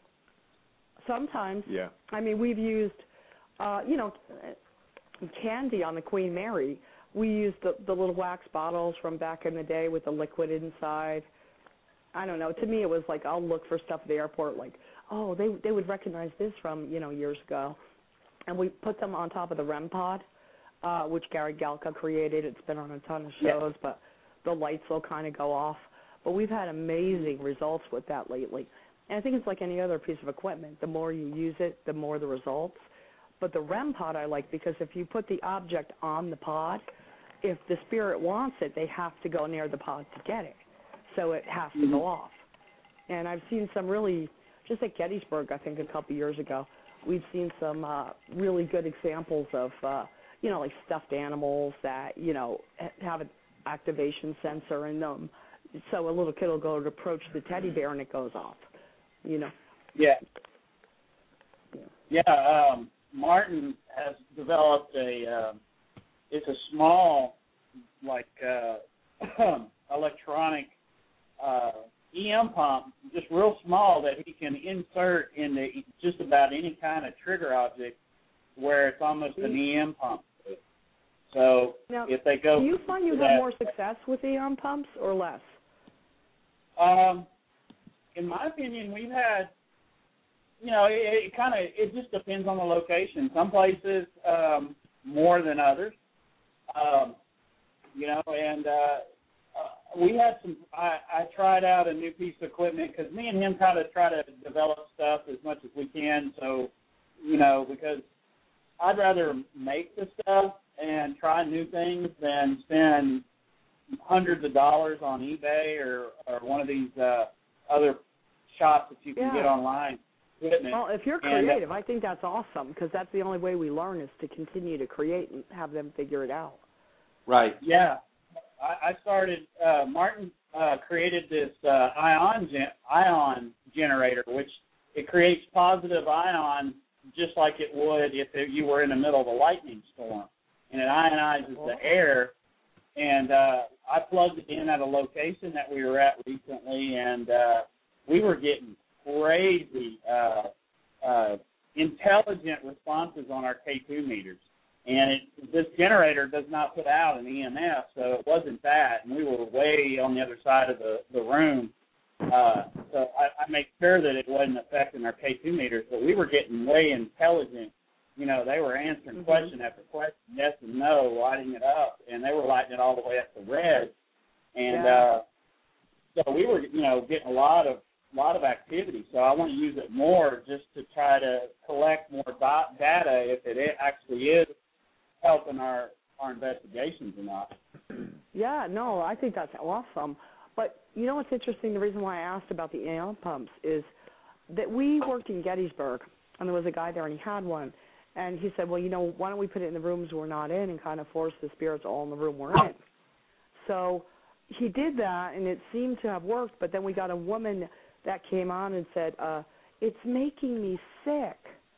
Sometimes. Yeah. I mean, we've used, uh, you know, candy on the Queen Mary. We used the, the little wax bottles from back in the day with the liquid inside. I don't know. To me, it was like I'll look for stuff at the airport, like, oh, they they would recognize this from, you know, years ago. And we put them on top of the R E M pod, uh, which Gary Galka created. It's been on a ton of shows, yeah. But the lights will kind of go off. But we've had amazing results with that lately. And I think it's like any other piece of equipment. The more you use it, the more the results. But the R E M pod I like because if you put the object on the pod, if the spirit wants it, they have to go near the pod to get it. So it has to go off. And I've seen some really, just at Gettysburg, I think a couple years ago, we've seen some uh, really good examples of, uh, you know, like stuffed animals that, you know, have an activation sensor in them. So a little kid will go to approach the teddy bear and it goes off, you know. Yeah. Yeah, um, Martin has developed a, uh, it's a small, like, uh, electronic uh, E M pump, just real small, that he can insert into just about any kind of trigger object where it's almost an E M pump. So now, if they go... Do you find you have that, more success with E M pumps or less? Um, in my opinion, we've had, you know, it, it kind of, it just depends on the location. Some places um, more than others. Um, you know, and uh, uh, we had some, I, I tried out a new piece of equipment because me and him kind of try to develop stuff as much as we can. So, you know, because I'd rather make the stuff and try new things than spend hundreds of dollars on eBay or, or one of these uh, other shops that you can yeah. get online. Equipment. Well, if you're and, creative, I think that's awesome because that's the only way we learn is to continue to create and have them figure it out. Right. Yeah. I, I started, uh, Martin uh, created this uh, ion gen- ion generator, which it creates positive ions just like it would if it, you were in the middle of a lightning storm. And it ionizes oh. the air. And uh, I plugged it in at a location that we were at recently, and uh, we were getting crazy uh, uh, intelligent responses on our K two meters. And it, this generator does not put out an E M F, so it wasn't that. And we were way on the other side of the, the room. Uh, so I, I made sure that it wasn't affecting our K two meters, but we were getting way intelligent. You know, they were answering mm-hmm. question after question, yes and no, lighting it up, and they were lighting it all the way up to red. And yeah. uh, so we were, you know, getting a lot of lot of activity. So I want to use it more just to try to collect more dot data if it actually is helping our, our investigations or not. Yeah, no, I think that's awesome. But you know what's interesting? The reason why I asked about the E M pumps is that we worked in Gettysburg, and there was a guy there, and he had one. And he said, well, you know, why don't we put it in the rooms we're not in and kind of force the spirits all in the room we're in? So he did that, and it seemed to have worked. But then we got a woman that came on and said, uh, it's making me sick.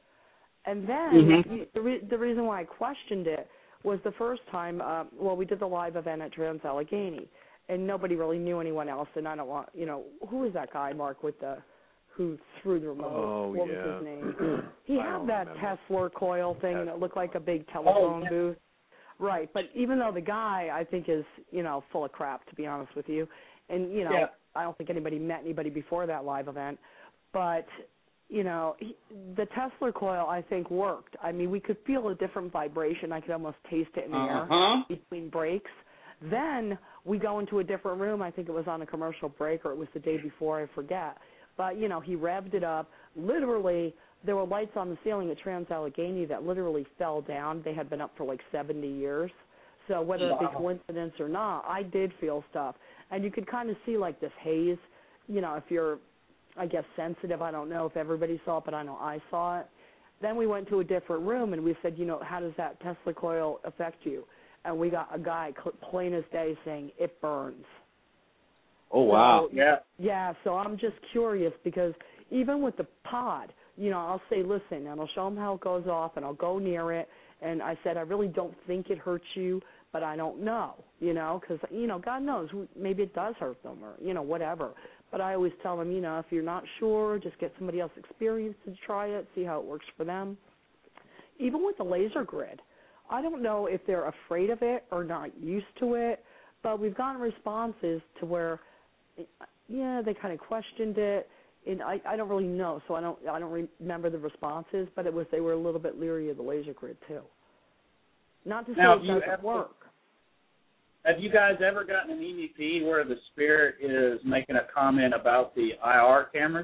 And then mm-hmm. the, re- the reason why I questioned it was the first time, uh, well, we did the live event at Trans-Allegheny, and nobody really knew anyone else. And I don't want, you know, who was that guy, Mark, with the, who threw the remote? Oh, what yeah. was his name? He I had don't that remember. Tesla coil thing that looked like a big telephone oh, yeah. booth. Right, but even though the guy, I think, is, you know, full of crap, to be honest with you, and, you know, Yeah. I don't think anybody met anybody before that live event, but, you know, he, the Tesla coil, I think, worked. I mean, we could feel a different vibration. I could almost taste it in the Uh-huh. air between breaks. Then we go into a different room. I think it was on a commercial break or it was the day before, I forget. But, you know, he revved it up. Literally, there were lights on the ceiling at Trans-Allegheny that literally fell down. They had been up for like seventy years. So whether it be Wow. coincidence or not, I did feel stuff. And you could kind of see like this haze, you know, if you're, I guess, sensitive. I don't know if everybody saw it, but I know I saw it. Then we went to a different room and we said, you know, how does that Tesla coil affect you? And we got a guy, cl- plain as day, saying it burns. Oh, wow. So, Yeah. Yeah, so I'm just curious because even with the pod, you know, I'll say, listen, and I'll show them how it goes off, and I'll go near it. And I said, I really don't think it hurts you, but I don't know, you know, because, you know, God knows, maybe it does hurt them or, you know, whatever. But I always tell them, you know, if you're not sure, just get somebody else experienced to try it, see how it works for them. Even with the laser grid, I don't know if they're afraid of it or not used to it, but we've gotten responses to where, yeah, they kind of questioned it. And I, I don't really know, so I don't I don't remember the responses, but it was they were a little bit leery of the laser grid too. Not to say Now, it you doesn't ever- work. Have you guys ever gotten an E V P where the spirit is making a comment about the I R cameras?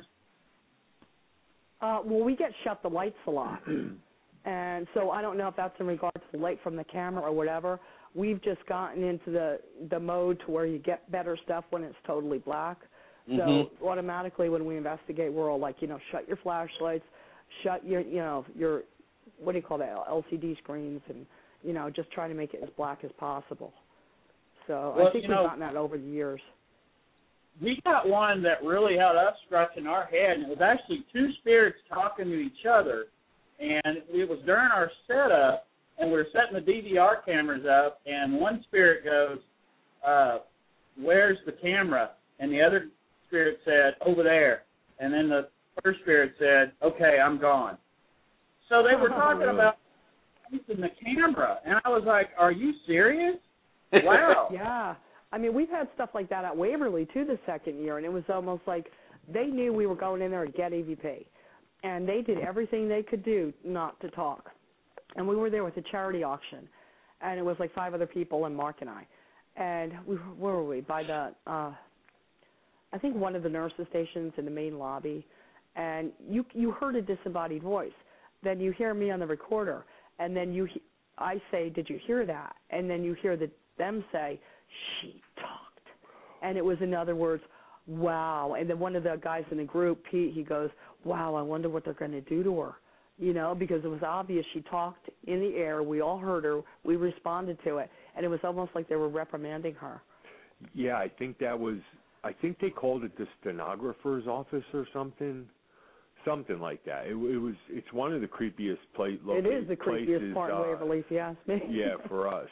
Uh, well, we get shut the lights a lot, and so I don't know if that's in regard to the light from the camera or whatever. We've just gotten into the the mode to where you get better stuff when it's totally black. So Mhm. automatically, when we investigate, we're all like, you know, shut your flashlights, shut your, you know, your, what do you call that, L C D screens, and, you know, just trying to make it as black as possible. So Well, I think you we've know, gotten that over the years. We got one that really had us scratching our head, and it was actually two spirits talking to each other. And it was during our setup, and we were setting the D V R cameras up, and one spirit goes, uh, where's the camera? And the other spirit said, over there. And then the first spirit said, okay, I'm gone. So they were talking really? about using the camera. And I was like, are you serious? Wow. Yeah. I mean, we've had stuff like that at Waverly, too, the second year, and it was almost like they knew we were going in there to get E V P. And they did everything they could do not to talk. And we were there with a charity auction, and it was like five other people and Mark and I. And we where were we? By the, uh, I think one of the nurses' stations in the main lobby. And you you heard a disembodied voice. Then you hear me on the recorder, and then you I say, did you hear that? And then you hear the, them say, she talked. And it was, in other words, wow. And then one of the guys in the group, Pete, he goes, wow, I wonder what they're going to do to her. You know, because it was obvious she talked in the air. We all heard her. We responded to it. And it was almost like they were reprimanding her. Yeah, I think that was, I think they called it the stenographer's office or something. Something like that. It, it was. It's one of the creepiest place. It is the creepiest places, part in uh, Waverly, if you ask me. Yeah, for us.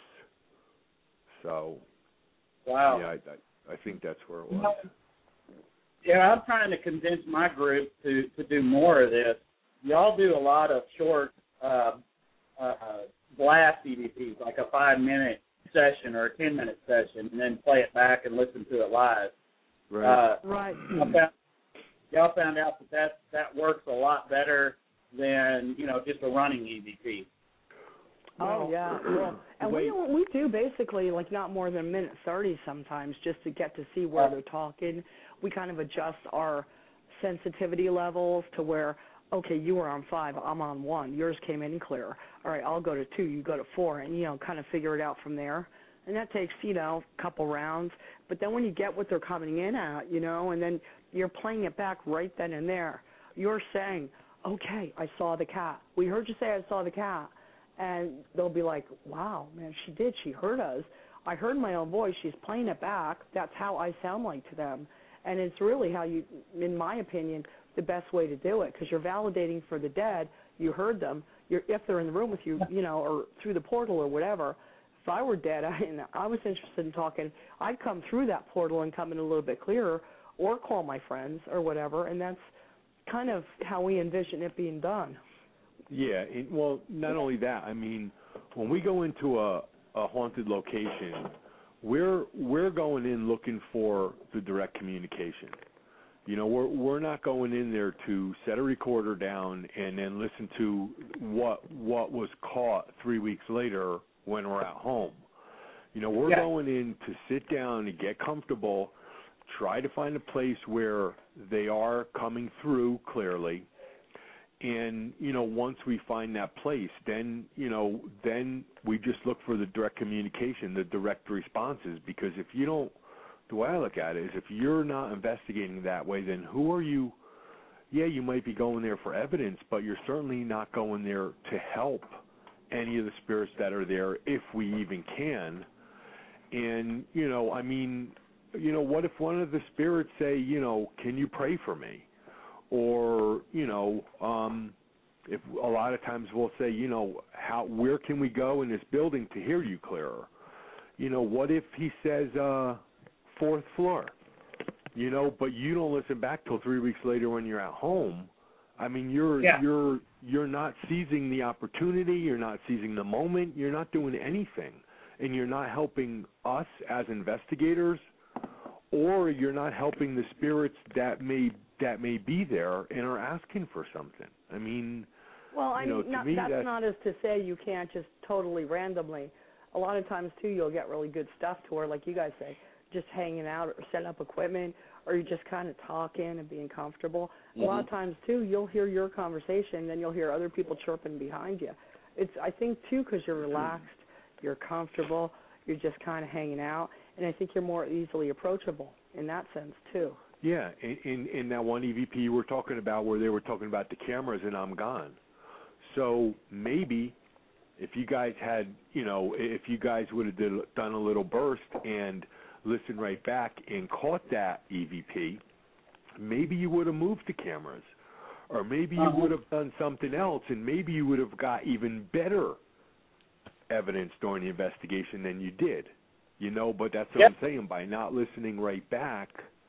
So. Wow. Yeah, I, I, I think that's where it was. Yeah, I'm trying to convince my group to, to do more of this. Y'all do a lot of short uh, uh, blast E V Ps, like a five-minute session or a ten-minute session, and then play it back and listen to it live. Right. Uh, Right. y'all found, y'all found out that, that that works a lot better than, you know, just a running E V P. Oh, yeah. Well, and we we do basically like not more than a minute thirty sometimes just to get to see where they're talking. We kind of adjust our sensitivity levels to where, okay, you were on five, I'm on one. Yours came in clear. All right, I'll go to two, you go to four, and, you know, kind of figure it out from there. And that takes, you know, a couple rounds. But then when you get what they're coming in at, you know, and then you're playing it back right then and there, you're saying, okay, I saw the cat. We heard you say I saw the cat. And they'll be like, wow, man, she did. She heard us. I heard my own voice. She's playing it back. That's how I sound like to them. And it's really how you, in my opinion, the best way to do it, because you're validating for the dead. You heard them. You're, if they're in the room with you, you know, or through the portal or whatever. If I were dead I, and I was interested in talking, I'd come through that portal and come in a little bit clearer, or call my friends or whatever. And that's kind of how we envision it being done. Yeah, it, well, not only that, I mean, when we go into a a haunted location, we're we're going in looking for the direct communication. You know, we're we're not going in there to set a recorder down and then listen to what what was caught three weeks later when we're at home. You know, we're yeah. going in to sit down and get comfortable, try to find a place where they are coming through clearly. And, you know, once we find that place, then, you know, then we just look for the direct communication, the direct responses, because if you don't, the way I look at it is if you're not investigating that way, then who are you? Yeah, you might be going there for evidence, but you're certainly not going there to help any of the spirits that are there, if we even can. And, you know, I mean, you know, what if one of the spirits say, you know, can you pray for me? Or, you know, um, if a lot of times we'll say, you know, how where can we go in this building to hear you clearer? You know, what if he says uh, fourth floor? You know, but you don't listen back till three weeks later when you're at home. I mean, you're yeah. you're you're not seizing the opportunity. You're not seizing the moment. You're not doing anything, and you're not helping us as investigators, or you're not helping the spirits that may that may be there and are asking for something. I mean, well, I you know, mean, to not, me, that's, that's not as to say you can't just totally randomly. A lot of times too, you'll get really good stuff to where, like you guys say, just hanging out or setting up equipment, or you're just kind of talking and being comfortable. Mm-hmm. A lot of times too, you'll hear your conversation, then you'll hear other people chirping behind you. It's, I think too, because you're relaxed, you're comfortable, you're just kind of hanging out, and I think you're more easily approachable in that sense too. Yeah, in, in, in that one E V P you were talking about where they were talking about the cameras and I'm gone. So maybe if you guys had, you know, if you guys would have did, done a little burst and listened right back and caught that E V P, maybe you would have moved the cameras. Or maybe you uh-huh. would have done something else, and maybe you would have got even better evidence during the investigation than you did. You know, but that's what yep. I'm saying, by not listening right back.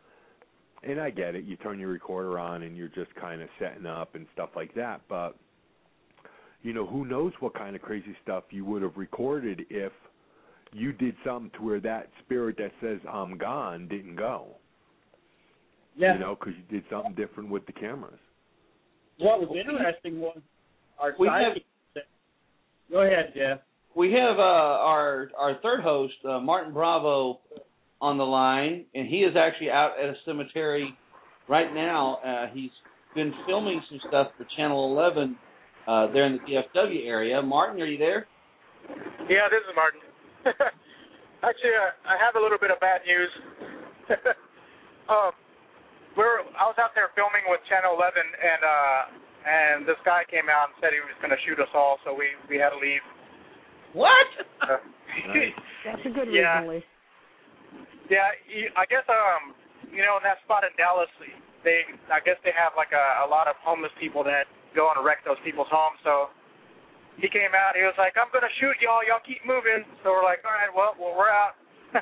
And I get it, you turn your recorder on and you're just kind of setting up and stuff like that, but, you know, who knows what kind of crazy stuff you would have recorded if you did something to where that spirit that says, I'm gone, didn't go. Yeah. You know, because you did something different with the cameras. What was interesting was our we psychic. Have, go ahead, Jeff. We have uh, our, our third host, uh, Martin Bravo, on the line, and he is actually out at a cemetery right now. Uh, he's been filming some stuff for Channel eleven uh, there in the D F W area. Martin, are you there? Yeah, this is Martin. Actually, uh, I have a little bit of bad news. um, we're I was out there filming with Channel eleven, and uh, and this guy came out and said he was going to shoot us all, so we, we had to leave. What? Uh, nice. That's a good yeah. reason, Lee. Yeah, I guess, um, you know, in that spot in Dallas, they, I guess they have, like, a, a lot of homeless people that go and wreck those people's homes. So he came out, he was like, I'm going to shoot y'all, y'all keep moving. So we're like, all right, well, well we're out.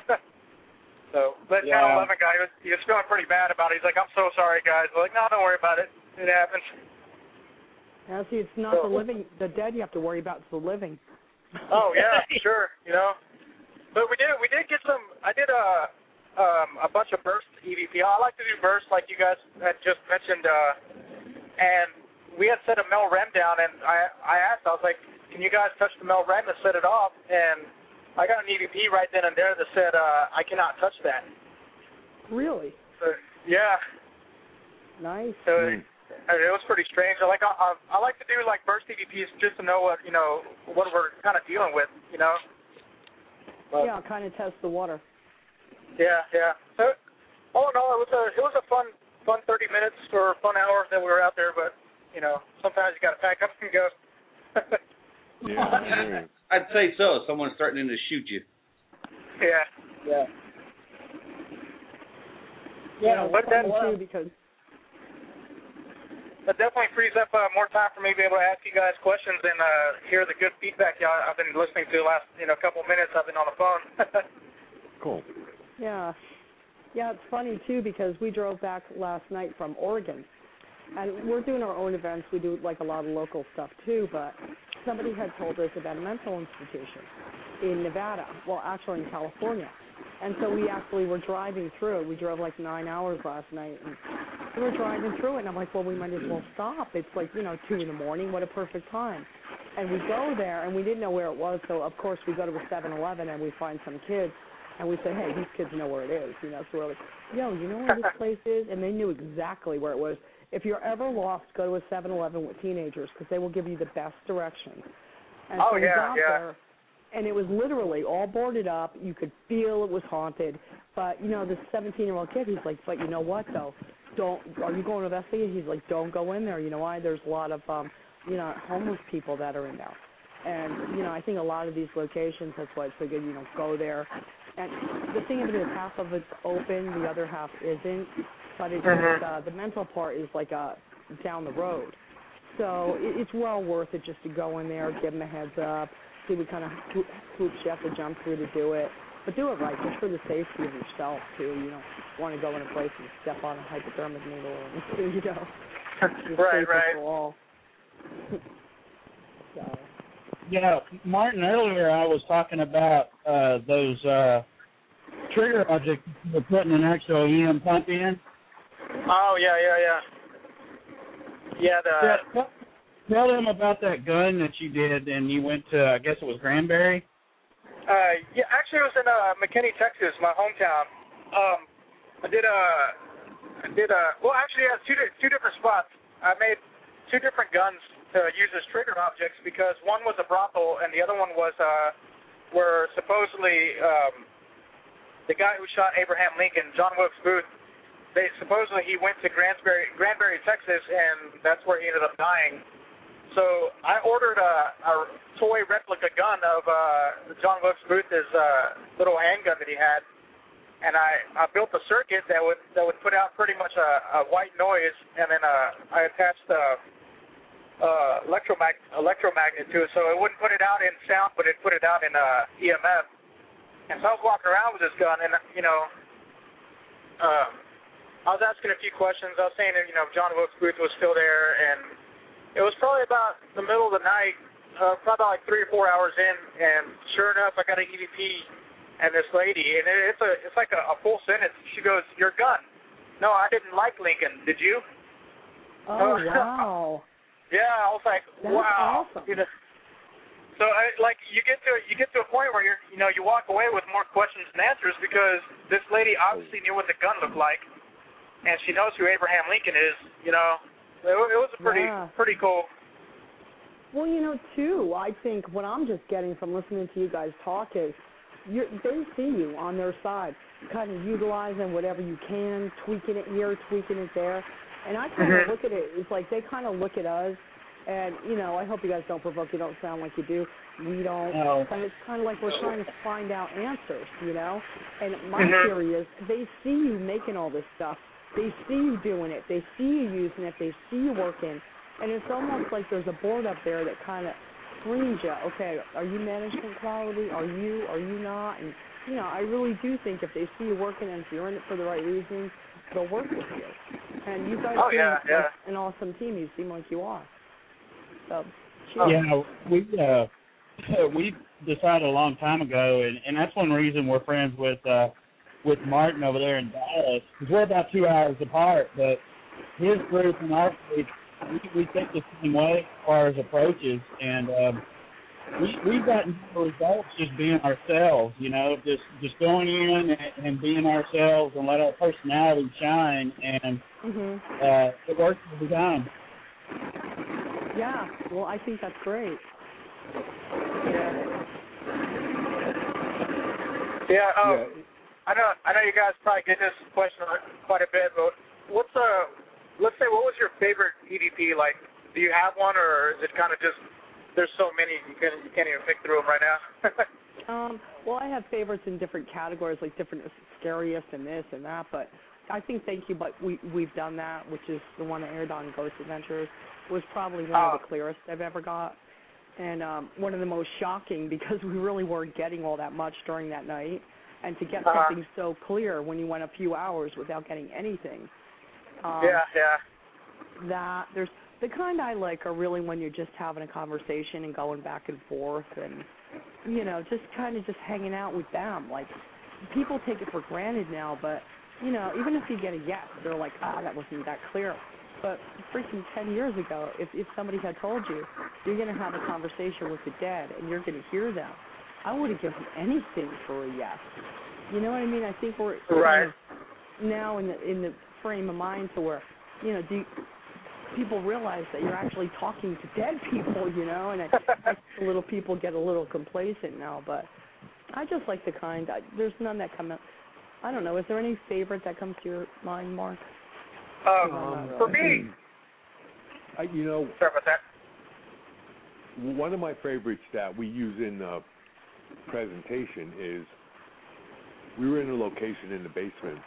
so, but yeah. Channel eleven guy, he was, he was feeling pretty bad about it. He's like, I'm so sorry, guys. We're like, no, don't worry about it. It happens. Now, see, it's not so, the living, the dead you have to worry about, it's the living. Oh, yeah, sure, you know. But we did we did get some. I did a um, a bunch of burst E V P. I like to do burst, like you guys had just mentioned. Uh, and we had set a Mel Rem down, and I I asked, I was like, can you guys touch the Mel Rem and set it off? And I got an E V P right then and there that said uh, I cannot touch that. Really? So, yeah. Nice. So mm. it, it was pretty strange. I like I, I, I like to do like burst E V Ps just to know what you know what we're kind of dealing with, you know. But, yeah, kind of test the water. Yeah, yeah. So, all in all, it was a it was a fun fun thirty minutes or fun hour that we were out there. But you know, sometimes you got to pack up and go. Yeah, I'd say so. Someone's threatening to shoot you. Yeah, yeah, Yeah, but that too because that definitely frees up uh, more time for me to be able to ask you guys questions and uh, hear the good feedback y'all I've been listening to the last you know couple minutes. I've been on the phone. cool. Yeah. Yeah, it's funny, too, because we drove back last night from Oregon, and we're doing our own events. We do, like, a lot of local stuff, too, but somebody had told us about a mental institution in Nevada. Well, actually in California. And so we actually were driving through it. We drove like nine hours last night. And we were driving through it, and I'm like, well, we might as well stop. It's like, you know, two in the morning. What a perfect time. And we go there, and we didn't know where it was. So, of course, we go to a seven eleven, and we find some kids. And we say, hey, these kids know where it is. You know, so we're like, yo, you know where this place is? And they knew exactly where it was. If you're ever lost, go to a seven eleven with teenagers because they will give you the best directions. And oh, so we yeah, got yeah. there, and it was literally all boarded up. You could feel it was haunted. But, you know, this seventeen-year-old kid, he's like, but you know what, though? Don't, are you going to investigate? He's like, don't go in there. You know why? There's a lot of, um, you know, homeless people that are in there. And, you know, I think a lot of these locations, that's why it's so good, you know, go there. And the thing of it is half of it's open, the other half isn't. But it's mm-hmm. just, uh, the mental part is like uh, down the road. So it, it's well worth it just to go in there, give them a heads up, see what kind of hoops you have to jump through to do it. But do it right, just for the safety of yourself, too. You don't want to go in a place and step on a hypodermic needle or, you know. Right, right. For all. So. Yeah, Martin, earlier I was talking about uh, those uh, trigger objects you're putting an actual E M pump in. Oh, yeah, yeah, yeah. Yeah, the... Yeah, tell, tell them about that gun that you did, and you went to, I guess it was Granbury? Uh, yeah, actually it was in uh, McKinney, Texas, my hometown. Um, I did a... I did a... Well, actually, I had two, two different spots. I made two different guns to use as trigger objects because one was a brothel and the other one was uh, where supposedly um, the guy who shot Abraham Lincoln, John Wilkes Booth, they supposedly he went to Granbury, Granbury, Texas, and that's where he ended up dying. So I ordered a, a toy replica gun of uh, John Wilkes Booth's uh, little handgun that he had, and I, I built a circuit that would that would put out pretty much a, a white noise, and then uh, I attached a Uh, electromag- electromagnet to it, so it wouldn't put it out in sound, but it put it out in uh, E M F. And so I was walking around with this gun, and you know, uh, I was asking a few questions. I was saying that you know John Wilkes Booth was still there, and it was probably about the middle of the night, uh, probably like three or four hours in, and sure enough, I got an E V P and this lady, and it, it's a it's like a, a full sentence. She goes, "Your gun." No, I didn't like Lincoln. Did you? Oh wow. Yeah, I was like, That's wow. awesome. You know, so, I, like, you get to you get to a point where you're, you know, you walk away with more questions than answers because this lady obviously knew what the gun looked like, and she knows who Abraham Lincoln is. You know, it, it was a pretty Yeah. pretty cool. Well, you know, too, I think what I'm just getting from listening to you guys talk is you're, they see you on their side, kind of utilizing whatever you can, tweaking it here, tweaking it there. And I kind of mm-hmm. look at it, it's like they kind of look at us, and, you know, I hope you guys don't provoke, you don't sound like you do. We don't. No. And it's kind of like we're trying to find out answers, you know. And my mm-hmm. theory is they see you making all this stuff. They see you doing it. They see you using it. They see you working. And it's almost like there's a board up there that kind of screens you, okay, are you management quality? Are you? Are you not? And, you know, I really do think if they see you working and if you're in it for the right reasons, they'll work with you. And you guys oh, seem yeah, like yeah. an awesome team. You seem like you are. So, cheers. Yeah, we uh, we decided a long time ago, and, and that's one reason we're friends with uh, with Martin over there in Dallas, because we're about two hours apart, but his group and our group, we, we think the same way as far as approaches, and um, we, we've gotten results just being ourselves, you know, just just going in and, and being ourselves and let our personality shine, and mm-hmm. uh, it works every time. Yeah, well, I think that's great. Yeah. Yeah. Um, yeah. I know. I know you guys probably get this question quite a bit, but what's uh, let's say, what was your favorite E V P? Like, do you have one, or is it kind of just there's so many you can you can't even pick through them right now? um. Well, I have favorites in different categories, like different scariest and this and that, but I think Thank You, but we we've done that, which is the one that aired on Ghost Adventures, was probably one oh. of the clearest I've ever got, and um, one of the most shocking because we really weren't getting all that much during that night, and to get uh-huh. something so clear when you went a few hours without getting anything. Um, yeah, yeah. That there's the kind I like are really when you're just having a conversation and going back and forth, and you know, just kind of just hanging out with them. Like, people take it for granted now, but, you know, even if you get a yes, they're like, ah, that wasn't that clear. But freaking ten years ago, if, if somebody had told you, you're going to have a conversation with the dead and you're going to hear them, I would have given anything for a yes. You know what I mean? I think we're Right. kind of now in the, in the frame of mind to where, you know, do you, people realize that you're actually talking to dead people, you know, and I, I think little people get a little complacent now, but I just like the kind, I, there's none that come up. I don't know, is there any favorite that comes to your mind, Mark? Um, Um, for me, I, you know, sorry about that. one of my favorites that we use in the presentation is we were in a location in the basement,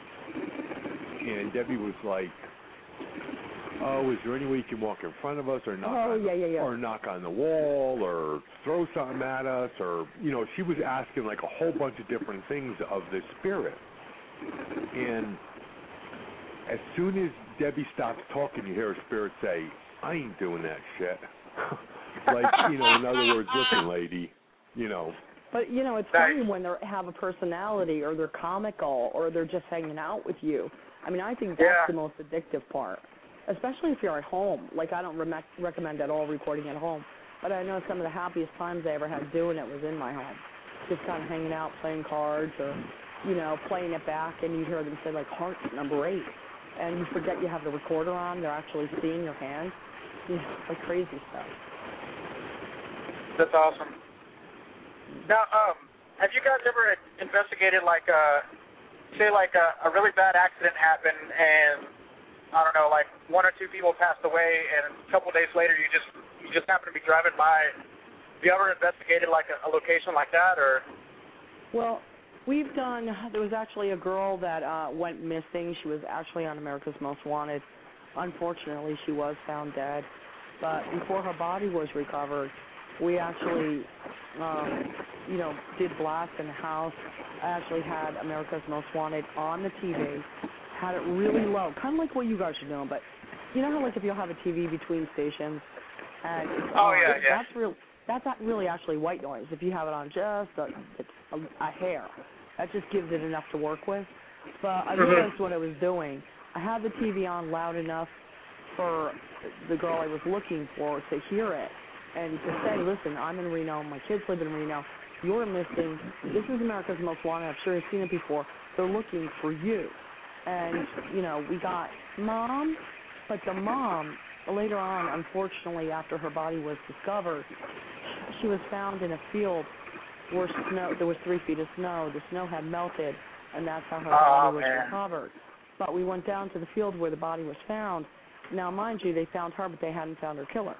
and Debbie was like, oh, is there any way you can walk in front of us or knock, Oh, on, yeah, yeah, yeah. or knock on the wall or throw something at us, or, you know, she was asking like a whole bunch of different things of the spirit. And as soon as Debbie stops talking, you hear a spirit say, I ain't doing that shit. Like, you know, in other words, listen, lady, you know. But, you know, it's Nice. funny when they have a personality or they're comical or they're just hanging out with you. I mean, I think that's Yeah. the most addictive part, especially if you're at home. Like, I don't re- recommend at all recording at home, but I know some of the happiest times I ever had doing it was in my home, just kind of hanging out, playing cards or, you know, playing it back, and you hear them say, like, heart number eight, and you forget you have the recorder on. They're actually seeing your hand. You know, like crazy stuff. That's awesome. Now, um, have you guys ever investigated, like, uh, say, like, a, a really bad accident happened, and I don't know, like one or two people passed away, and a couple of days later, you just you just happen to be driving by. Have you ever investigated like a, a location like that, or? Well, we've done. There was actually a girl that uh, went missing. She was actually on America's Most Wanted. Unfortunately, she was found dead. But before her body was recovered, we actually, um, you know, did blasts in the house. I actually had America's Most Wanted on the T V, had it really low, kind of like what you guys are doing. But you know how, like, if you'll have a T V between stations, and it's Oh, on, yeah, it's, yeah. that's real. That's not really actually white noise. If you have it on just a, it's a, a hair, that just gives it enough to work with. But I realized what I was doing. I had the T V on loud enough for the girl I was looking for to hear it and to say, listen, I'm in Reno, my kids live in Reno, you're missing, this is America's Most Wanted, I'm sure you've seen it before, they're looking for you. And, you know, we got mom, but the mom, later on, unfortunately, after her body was discovered, she was found in a field where snow, there was three feet of snow, the snow had melted, and that's how her Oh, body was man. recovered. But we went down to the field where the body was found. Now, mind you, they found her, but they hadn't found her killer.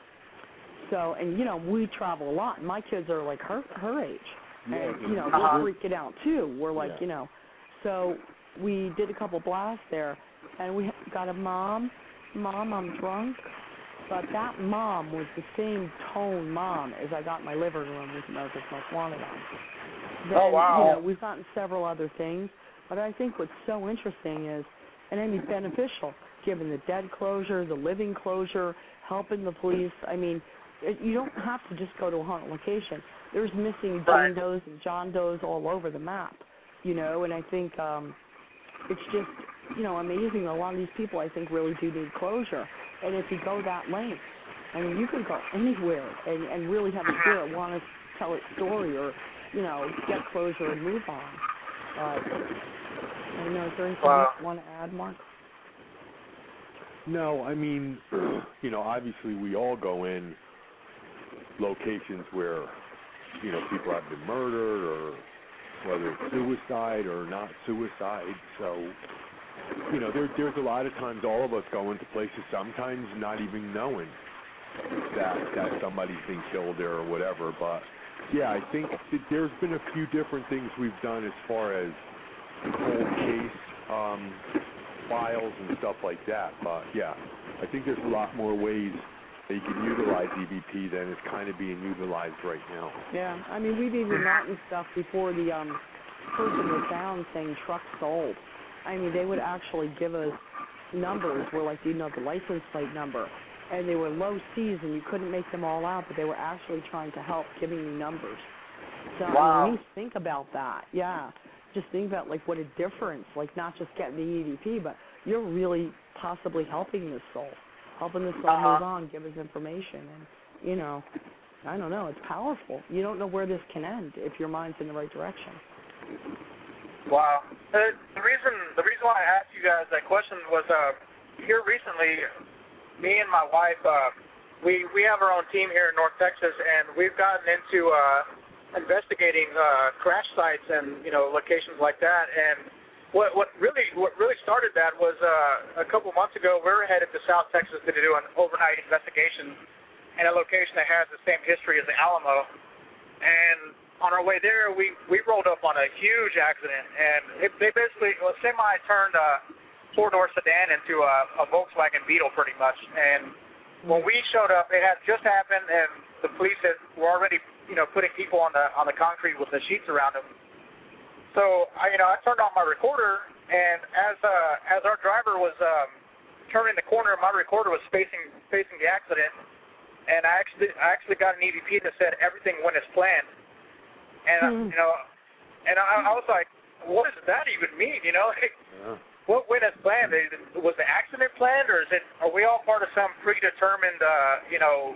So, and, you know, we travel a lot. And my kids are, like, her her age. Yeah, And, you know, uh-huh. we're freaking out, too. We're like, Yeah. you know. So we did a couple blasts there, and we got a mom. Mom, I'm drunk. But that mom was the same tone mom as I got in my living room with America's Most Wanted on. Then, Oh, wow. you know, we've gotten several other things. But I think what's so interesting is, and I mean beneficial, giving the dead closure, the living closure, helping the police. I mean, it, you don't have to just go to a haunted location. There's missing Right. Jane Does and John Does all over the map, you know, and I think um, it's just, you know, amazing. A lot of these people, I think, really do need closure. And if you go that length, I mean, you can go anywhere and, and really have a spirit want to tell its story or, you know, get closure and move on. But, I don't know, is there anything Wow. you want to add, Mark? No, I mean, you know, obviously we all go in locations where, you know, people have been murdered or whether it's suicide or not suicide. So, you know, there, there's a lot of times all of us go into places sometimes not even knowing that, that somebody's been killed there or whatever. But, yeah, I think that there's been a few different things we've done as far as cold case um, files and stuff like that. But, yeah, I think there's a lot more ways that you can utilize E V P than is kind of being utilized right now. Yeah, I mean, we've even gotten stuff before the um, person was found saying truck sold. I mean, they would actually give us numbers where, like, you know, the license plate number, and they were low C's, and you couldn't make them all out, but they were actually trying to help, giving me numbers. So Wow. I mean, when you think about that, yeah, just think about like what a difference, like not just getting the E V P, but you're really possibly helping this soul, helping this soul Uh-huh. move on, give us information, and you know, I don't know, it's powerful. You don't know where this can end if your mind's in the right direction. Wow. Uh, the reason the reason why I asked you guys that question was uh, here recently, me and my wife, uh, we we have our own team here in North Texas, and we've gotten into uh, investigating uh, crash sites and you know locations like that. And what what really what really started that was uh, a couple months ago. We were headed to South Texas to do an overnight investigation in a location that has the same history as the Alamo, and on our way there, we, we rolled up on a huge accident, and it, they basically, a semi turned a four-door sedan into a, a Volkswagen Beetle pretty much. And when we showed up, it had just happened, and the police had, were already, you know, putting people on the on the concrete with the sheets around them. So, I, you know, I turned on my recorder, and as uh, as our driver was um, turning the corner, my recorder was facing facing the accident, and I actually I actually got an E V P that said everything went as planned. And, uh, you know, and I, I was like, what does that even mean, you know? Yeah. What went as planned? Was the accident planned, or is it? Are we all part of some predetermined, uh, you know,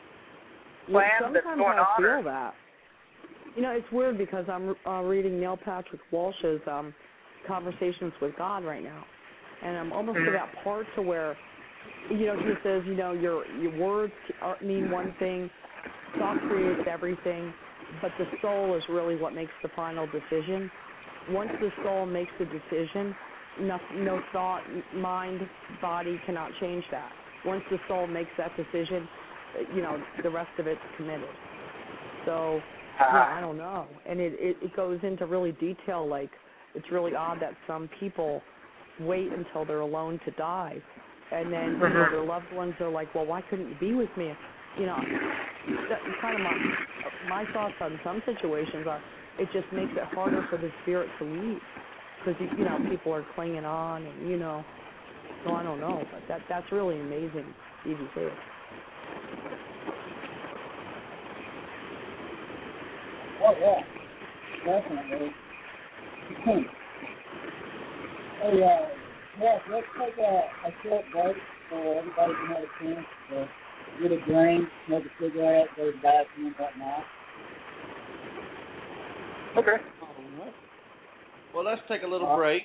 plan well, that's sometimes going I on? feel Or? that. You know, it's weird because I'm uh, reading Neil Patrick Walsh's um, Conversations with God right now, and I'm almost Mm-hmm. to that part to where, you know, he says, you know, your your words are, mean one thing, thought creates everything, but the soul is really what makes the final decision. Once the soul makes the decision, no, no thought, mind, body cannot change that. Once the soul makes that decision, you know, the rest of it's committed. So, yeah, I don't know. And it, it, it goes into really detail, like it's really odd that some people wait until they're alone to die. And then, you know, their loved ones are like, well, why couldn't you be with me? You know, that kind of my, my thoughts on some situations are it just makes it harder for the spirit to leave because, you know, people are clinging on and, you know, so I don't know. But that that's really amazing, E V P. Oh, yeah. Definitely. Hey, uh, yes, let's take a, a short break so everybody can have a chance to get a drink, smoke a cigarette, go to the bathroom and whatnot. Okay. Well, let's take a little break.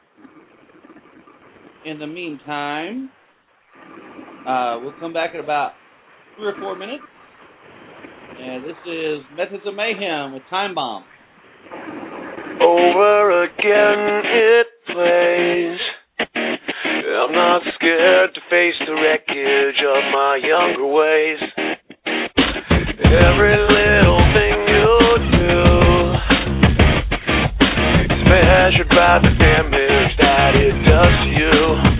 In the meantime, uh, we'll come back in about three or four minutes. And this is Methods of Mayhem with Time Bomb. Over again it plays. I'm not scared to face the wreckage of my younger ways. Every little thing you do is measured by the damage that it does to you.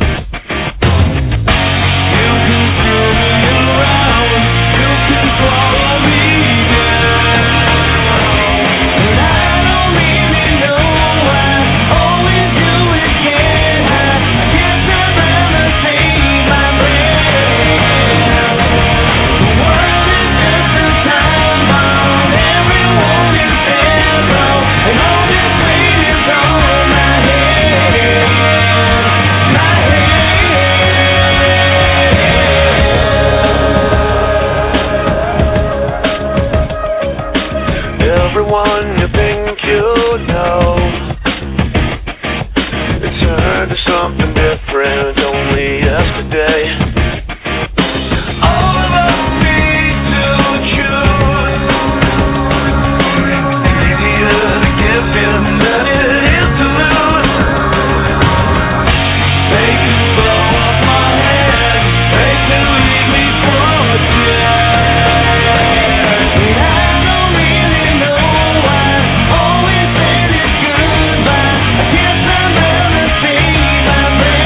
You can throw me around, you can follow me down, but I don't really know why. Always do it again. I guess I'd rather save my breath. The world is just a time bomb. Everyone is zero, and all this weight is on my head. My head. Everyone you think you know, it turned to something different only yesterday. All of us need to choose. It's easier to give in than it is to lose. They can blow up my head, they can leave me for dead. And I don't really know why. Always said it's goodbye. I guess I'd rather save my breath.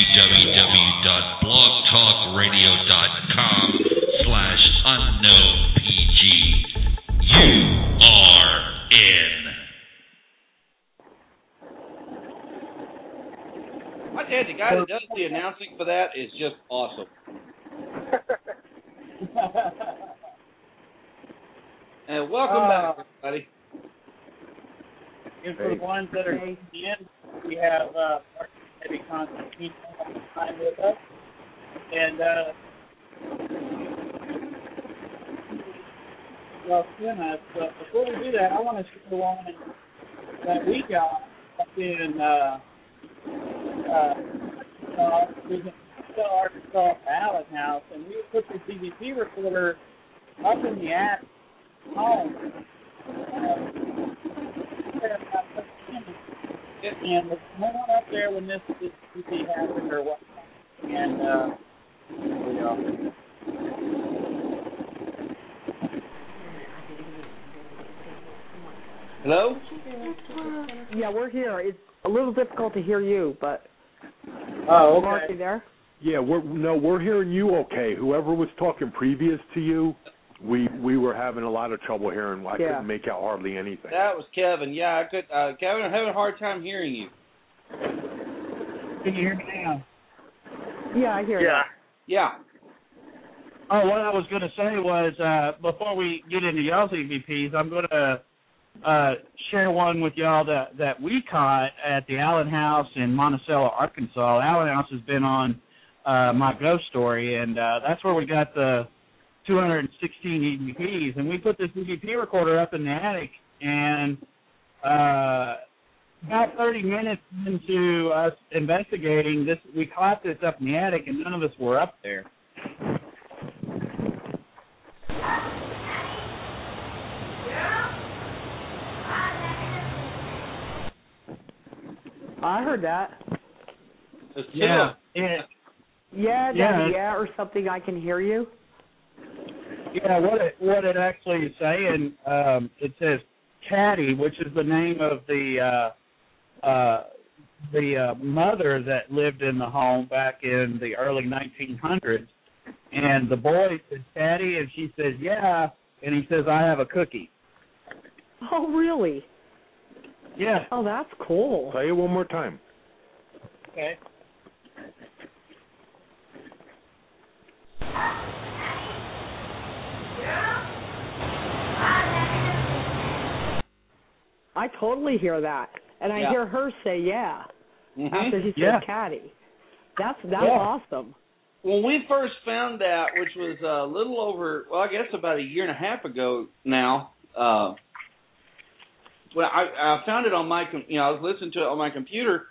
www.blogtalkradio.com slash unknownpg. You are in. I tell you, the guy that does the announcing for that is just awesome. And welcome Uh, back, everybody. And for the ones that are in, we have uh, Maybe Constantine on the line with us. And, uh, well, Tim, uh, but before we do that, I want to go on that we got up in, uh, uh, uh, we can sell Arkansas Allen House, and we put the D V D recorder up in the attic home. Uh, and there's no one up there when this this D V D happened or what. And uh, we are. Hello? Yeah, we're here. It's a little difficult to hear you, but Oh, Mark, okay. you there? Yeah, we're no, we're hearing you okay. Whoever was talking previous to you, we we were having a lot of trouble hearing. I Yeah. couldn't make out hardly anything. That was Kevin. Yeah, I could. Uh, Kevin, I'm having a hard time hearing you. Can you hear me now? Yeah, I hear Yeah. Yeah. Oh, what I was going to say was, uh, before we get into y'all's E V Ps, I'm going to uh, share one with y'all that, that we caught at the Allen House in Monticello, Arkansas. Allen House has been on uh, my ghost story, and uh, that's where we got the two hundred sixteen E V Ps. And we put this E V P recorder up in the attic, and uh, about thirty minutes into us investigating this, we caught this up in the attic, and none of us were up there. I heard that. It's Yeah. Tim. It, Yeah, Yeah, Daddy, it's- yeah, or something. I can hear you. Yeah, what it what it actually is saying, um, it says Caddy, which is the name of the uh, uh, the uh, mother that lived in the home back in the early nineteen hundreds. And the boy says Caddy, and she says yeah, and he says I have a cookie. Oh, really? Yeah. Oh, that's cool. Play it one more time. Okay. I totally hear that, and I Yeah. hear her say yeah Mhm. after he said Yeah. Caddy. That's that's Yeah. awesome. When we first found that, which was a little over, well, I guess about a year and a half ago now, uh, well, I, I found it on my, com- you know, I was listening to it on my computer.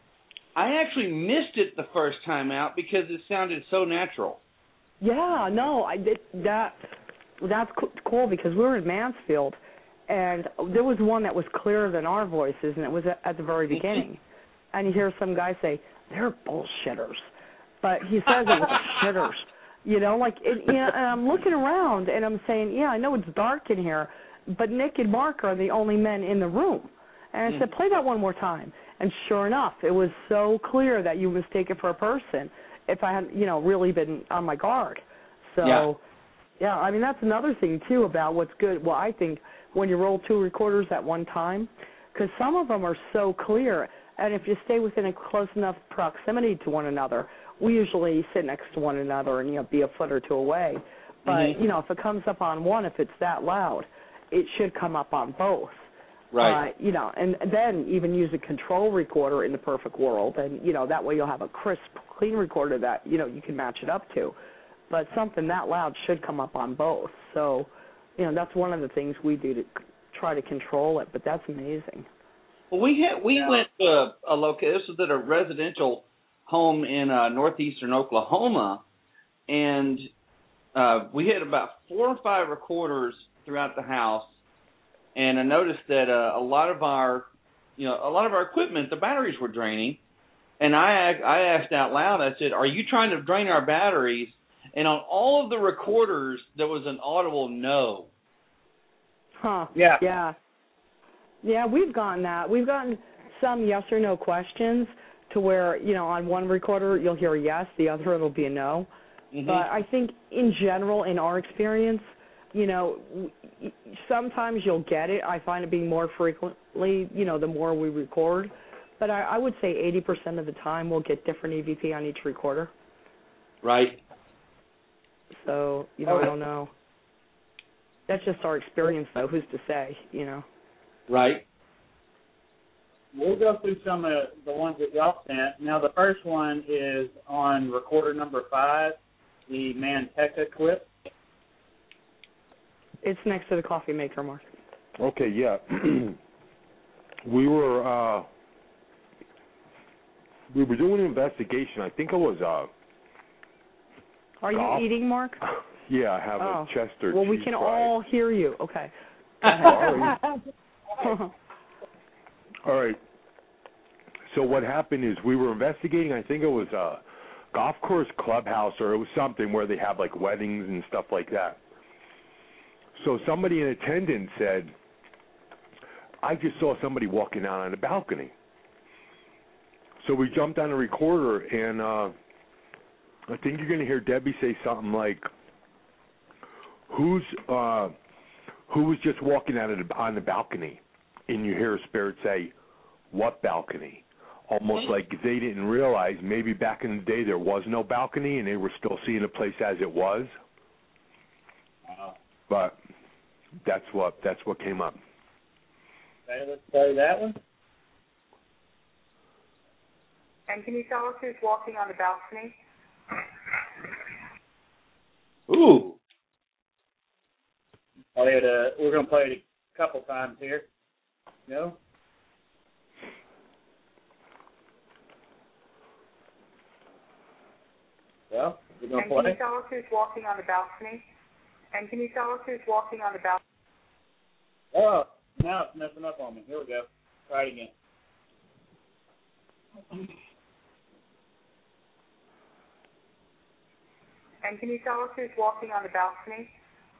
I actually missed it the first time out because it sounded so natural. Yeah, no, I did that. That's co- cool because we were in Mansfield, and there was one that was clearer than our voices, and it was at, at the very beginning. And you hear some guy say, "They're bullshitters," but he says it was shitters. You know, like, it, you know, and I'm looking around and I'm saying, yeah, I know it's dark in here, but Nick and Mark are the only men in the room. And I said, play that one more time. And sure enough, it was so clear that you mistake it for a person if I had, you know, really been on my guard. So, Yeah. yeah, I mean, that's another thing, too, about what's good. Well, I think when you roll two recorders at one time, because some of them are so clear, and if you stay within a close enough proximity to one another, we usually sit next to one another and, you know, be a foot or two away. But, Mhm. you know, if it comes up on one, if it's that loud, it should come up on both. Right. Uh, you know, and then even use a control recorder in the perfect world, and, you know, that way you'll have a crisp, clean recorder that, you know, you can match it up to. But something that loud should come up on both. So, you know, that's one of the things we do to c- try to control it, but that's amazing. Well, we had we went to a, a location. This was at a residential home in uh, northeastern Oklahoma, and uh, we had about four or five recorders throughout the house. And I noticed that uh, a lot of our, you know, a lot of our equipment, the batteries were draining. And I I asked out loud. I said, "Are you trying to drain our batteries?" And on all of the recorders, there was an audible no. Huh. Yeah. Yeah. Yeah, we've gotten that. We've gotten some yes or no questions. to where, you know, on one recorder you'll hear a yes, the other it'll be a no. Mhm. But I think in general, in our experience, you know, w- sometimes you'll get it. I find it being more frequently, you know, the more we record. But I, I would say eighty percent of the time we'll get different E V P on each recorder. Right. So, you know, I don't know. That's just our experience, though. Who's to say, you know? Right. We'll go through some of the ones that y'all sent. Now, the first one is on recorder number five, the Manteca clip. It's next to the coffee maker, Mark. Okay, yeah. we were uh, we were doing an investigation. I think it was uh. Are golf. you eating, Mark? Yeah, I have Oh. a Chester. Well, we cheese can fry. all hear you. Okay. Sorry. All right. So what happened is we were investigating. I think it was a golf course clubhouse, or it was something where they have like weddings and stuff like that. So somebody in attendance said, "I just saw somebody walking out on the balcony." So we jumped on the recorder, and uh, I think you're going to hear Debbie say something like, "Who's uh, who was just walking out of the, on the balcony?" And you hear a spirit say, "What balcony?" Almost like they didn't realize maybe back in the day there was no balcony and they were still seeing the place as it was. Wow. But that's what that's what came up. Okay, let's play that one. And can you tell us who's walking on the balcony? Ooh. Play it, uh, we're going to play it a couple times here. No? Well, we're going And to can play. you tell us who's walking on the balcony? And can you tell us who's walking on the balcony? Oh, now it's messing up on me. Here we go. Try it again. And can you tell us who's walking on the balcony?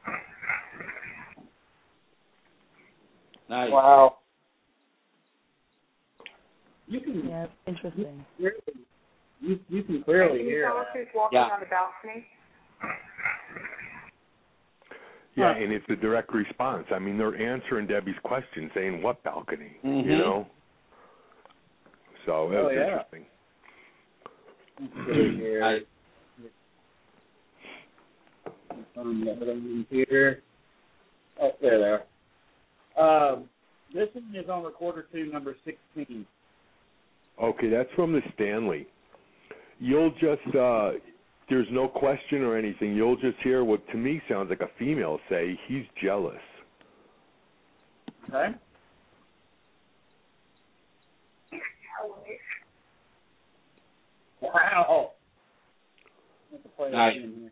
Nice. Wow. You can Yeah, interesting. clearly, you, you can And clearly can you hear tell us that. who's walking Yeah. on the balcony? Yeah, Huh. and it's a direct response. I mean, they're answering Debbie's question, saying, "What balcony?" Mhm. You know. So it Oh, was yeah. interesting. Let's see here. Nice. On the other computer. Oh, there they are. Um, this one is on recorder two, number sixteen. Okay, that's from the Stanley. You'll just, uh, there's no question or anything. You'll just hear what to me sounds like a female say, "He's jealous." Okay. Wow. Let's play that Nice. again here.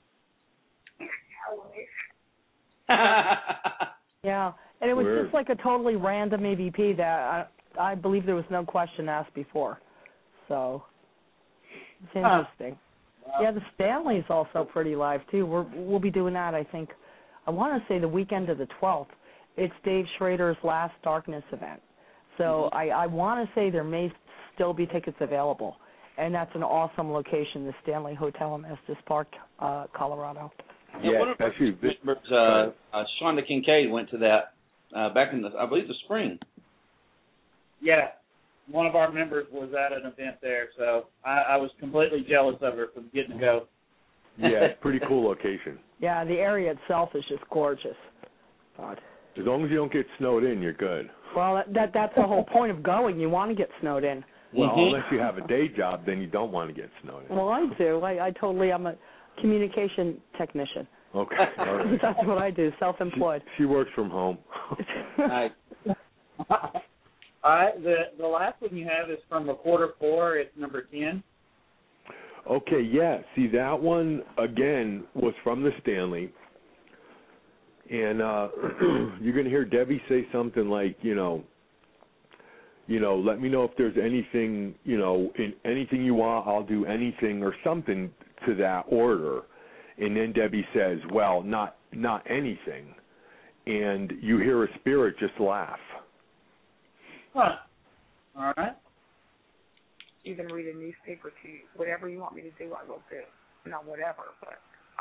Yeah, and it was Weird. just like a totally random E V P that I, I believe there was no question asked before. So it's Huh. interesting. Wow. Yeah, the Stanley's also pretty live too. We're we'll be doing that. I think I want to say the weekend of the twelfth. It's Dave Schrader's Last Darkness event. So I, I want to say there may still be tickets available, and that's an awesome location, the Stanley Hotel in Estes Park, uh, Colorado. Yeah, Yeah, one of our especially this- members, uh, uh, Shonda Kincaid, went to that uh, back in the, I believe, the spring. Yeah. One of our members was at an event there, so I, I was completely jealous of her for getting to go. Yeah, it's a pretty cool location. Yeah, the area itself is just gorgeous. God. As long as you don't get snowed in, you're good. Well, that, that that's the whole point of going. You want to get snowed in. Well, Mhm. unless you have a day job, then you don't want to get snowed in. Well, I do. I, I totally. I'm a communication technician. Okay. All right. That's what I do. Self-employed. She, she works from home. Nice. All right, the the last one you have is from recorder four. It's number ten. Okay, yeah. See, that one, again, was from the Stanley. And uh, you're going to hear Debbie say something like, you know, you know, let me know if there's anything, you know, in anything you want, I'll do anything or something to that order. And then Debbie says, well, not not anything. And you hear a spirit just laugh. Huh. All right. Even read a newspaper to you. Whatever you want me to do, I will do. Not whatever, but.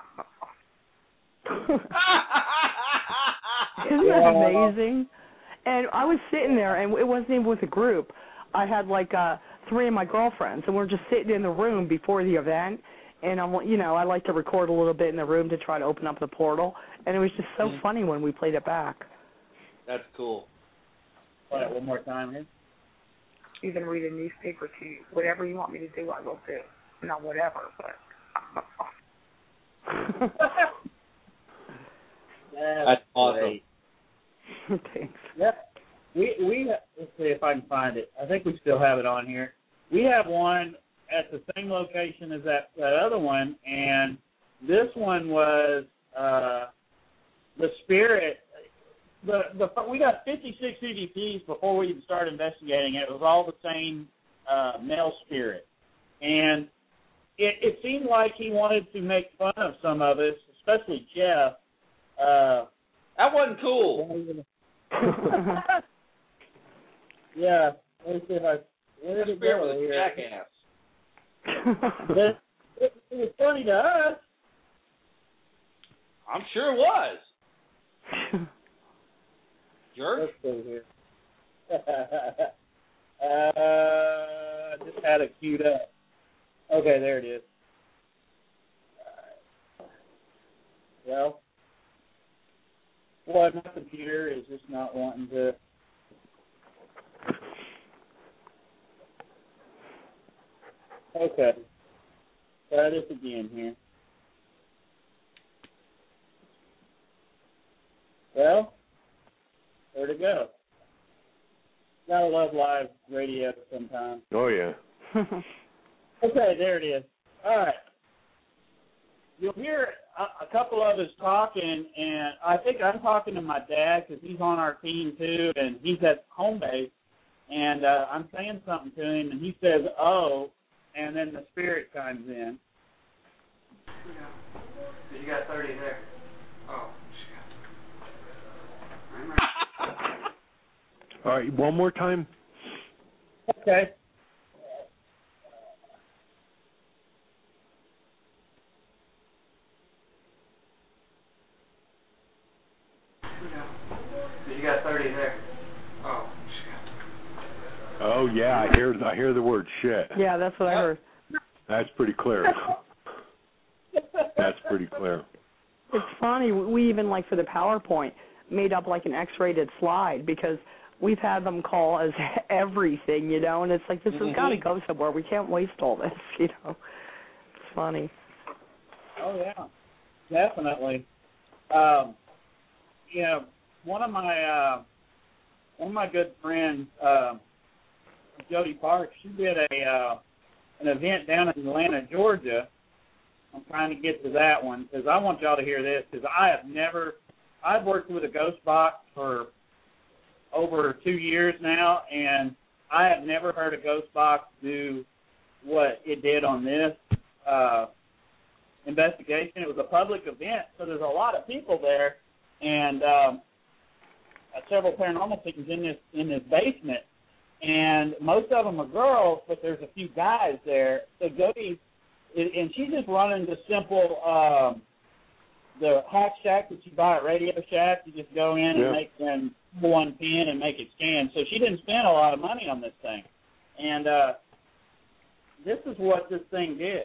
Isn't that amazing? And I was sitting there, and it wasn't even with a group. I had like uh, three of my girlfriends, and we we're just sitting in the room before the event. And I'm, you know, I like to record a little bit in the room to try to open up the portal. And it was just so mm-hmm. funny when we played it back. That's cool. Play it one more time here. Even read a newspaper to you. Whatever you want me to do, I will do. Not whatever, but. That's, That's awesome. Thanks. Yep. We we let's see if I can find it. I think we still have it on here. We have one at the same location as that, that other one, and this one was uh, the Spirit. The the we got fifty-six E V Ps before we even started investigating it. It was all the same uh, male spirit, and it, it seemed like he wanted to make fun of some of us, especially Jeff. Uh, that wasn't cool. Yeah, let me see if I. Where did it go? Was a jackass. It, it, it was funny to us. I'm sure it was. Jerk. Let's see here. uh, just had it queued up. Okay, there it is. Well, boy, my computer is just not wanting to. Okay. Try this again here. Well, where'd it go? Gotta love live radio sometimes. Oh, yeah. Okay, there it is. All right. You'll hear a, a couple of us talking, and I think I'm talking to my dad because he's on our team too, and he's at home base, and uh, I'm saying something to him, and he says, oh, and then the Spirit chimes in. Yeah. You got thirty there. Oh, shit. All right, one more time. Okay. You got thirty there. Oh, shit. Oh, yeah, I hear I hear the word shit. Yeah, that's what I heard. That's pretty clear. That's pretty clear. It's funny. We even, like, for the PowerPoint, made up, like, an X-rated slide because we've had them call us everything, you know, and it's like, this mm-hmm. has got to go somewhere. We can't waste all this, you know. It's funny. Oh, yeah, definitely. Um, you know, one of my uh, one of my good friends, uh, Jody Parks, she did a uh, an event down in Atlanta, Georgia. I'm trying to get to that one because I want y'all to hear this because I have never, I've worked with a ghost box for over two years now, and I have never heard a ghost box do what it did on this uh, investigation. It was a public event, so there's a lot of people there, and um, several paranormal things in this in this basement, and most of them are girls, but there's a few guys there. So Jody, and she's just running the simple, um, the Hack Shack that you buy at Radio Shack. You just go in yeah. and make them one pin and make it scan. So she didn't spend a lot of money on this thing, and uh, this is what this thing did.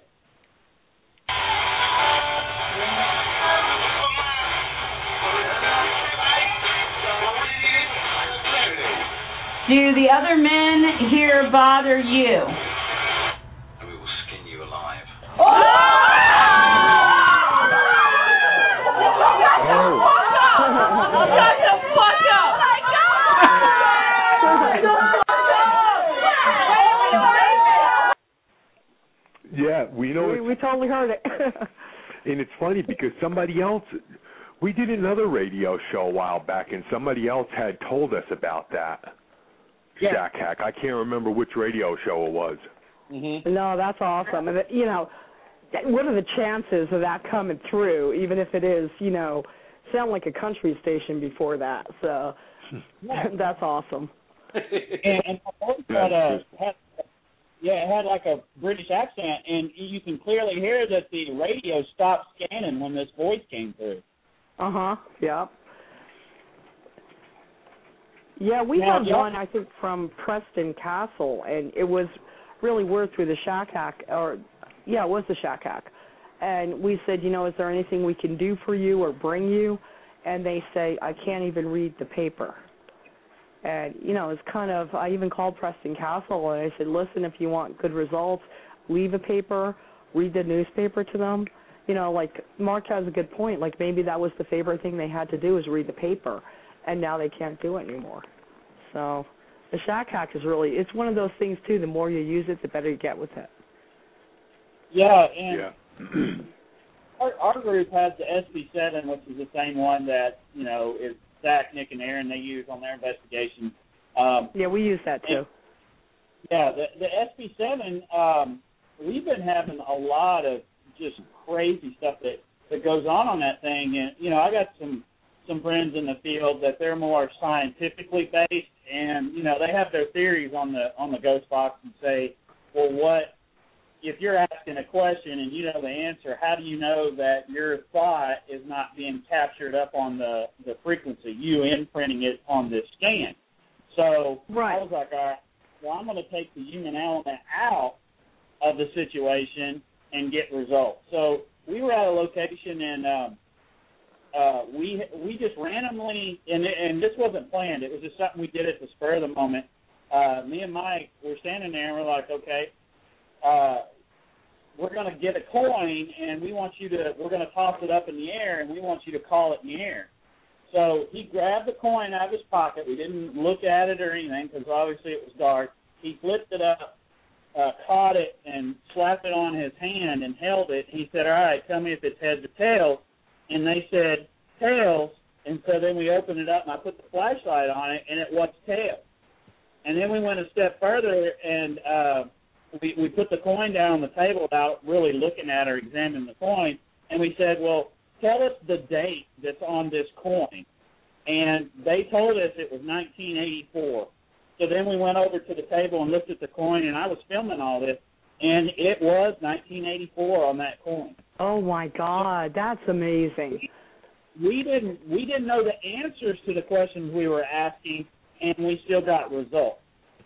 Do the other men here bother you? We will skin you alive. Oh! Shut the fuck up! Yeah, we know. We, we totally heard it. And it's funny because somebody else, we did another radio show a while back, and somebody else had told us about that. Yeah. Shack Hack. I can't remember which radio show it was. Mm-hmm. No, that's awesome. And, you know, what are the chances of that coming through, even if it is, you know, sound like a country station before that. So that's awesome. And, and I always had a, had, yeah, it had like a British accent, and you can clearly hear that the radio stopped scanning when this voice came through. Uh huh. Yeah. Yeah, we Now, had yeah. one I think from Preston Castle, and it was really weird through the Shack Hack, or yeah, it was the Shack Hack. And we said, you know, is there anything we can do for you or bring you? And they say, I can't even read the paper. And, you know, it's kind of, I even called Preston Castle and I said, listen, if you want good results, leave a paper, read the newspaper to them. You know, like Mark has a good point. Like maybe that was the favorite thing they had to do is read the paper, and now they can't do it anymore. So the Shack Hack is really, it's one of those things, too, the more you use it, the better you get with it. Yeah, and Yeah. our, our group has the S B seven, which is the same one that, you know, is Zach, Nick, and Aaron, they use on their investigations. Um, Yeah, we use that, too. and, yeah, the, the S B seven, um, we've been having a lot of just crazy stuff that, that goes on on that thing. And, you know, I got some, some friends in the field that they're more scientifically based, and, you know, they have their theories on the on the ghost box and say, well, what, if you're asking a question and you know the answer, how do you know that your thought is not being captured up on the, the frequency, you imprinting it on this scan? So right. I was like, all right, well, I'm going to take the human element out of the situation and get results. So we were at a location, and um, uh, we we just randomly, and, and this wasn't planned, it was just something we did at the spur of the moment. Uh, me and Mike were standing there, and we're like, okay, Uh, we're going to get a coin, and we want you to, we're going to toss it up in the air, and we want you to call it in the air. So he grabbed the coin out of his pocket. We didn't look at it or anything because obviously it was dark. He flipped it up, uh, caught it, and slapped it on his hand and held it. He said, all right, tell me if it's heads or tails. And they said, tails. And so then we opened it up, and I put the flashlight on it, and it was tails. And then we went a step further, and uh, we, we put the coin down on the table without really looking at or examining the coin, and we said, well, tell us the date that's on this coin. And they told us it was nineteen eighty-four. So then we went over to the table and looked at the coin, and I was filming all this, and it was nineteen eighty-four on that coin. Oh, my God, that's amazing. We didn't we didn't know the answers to the questions we were asking, and we still got results.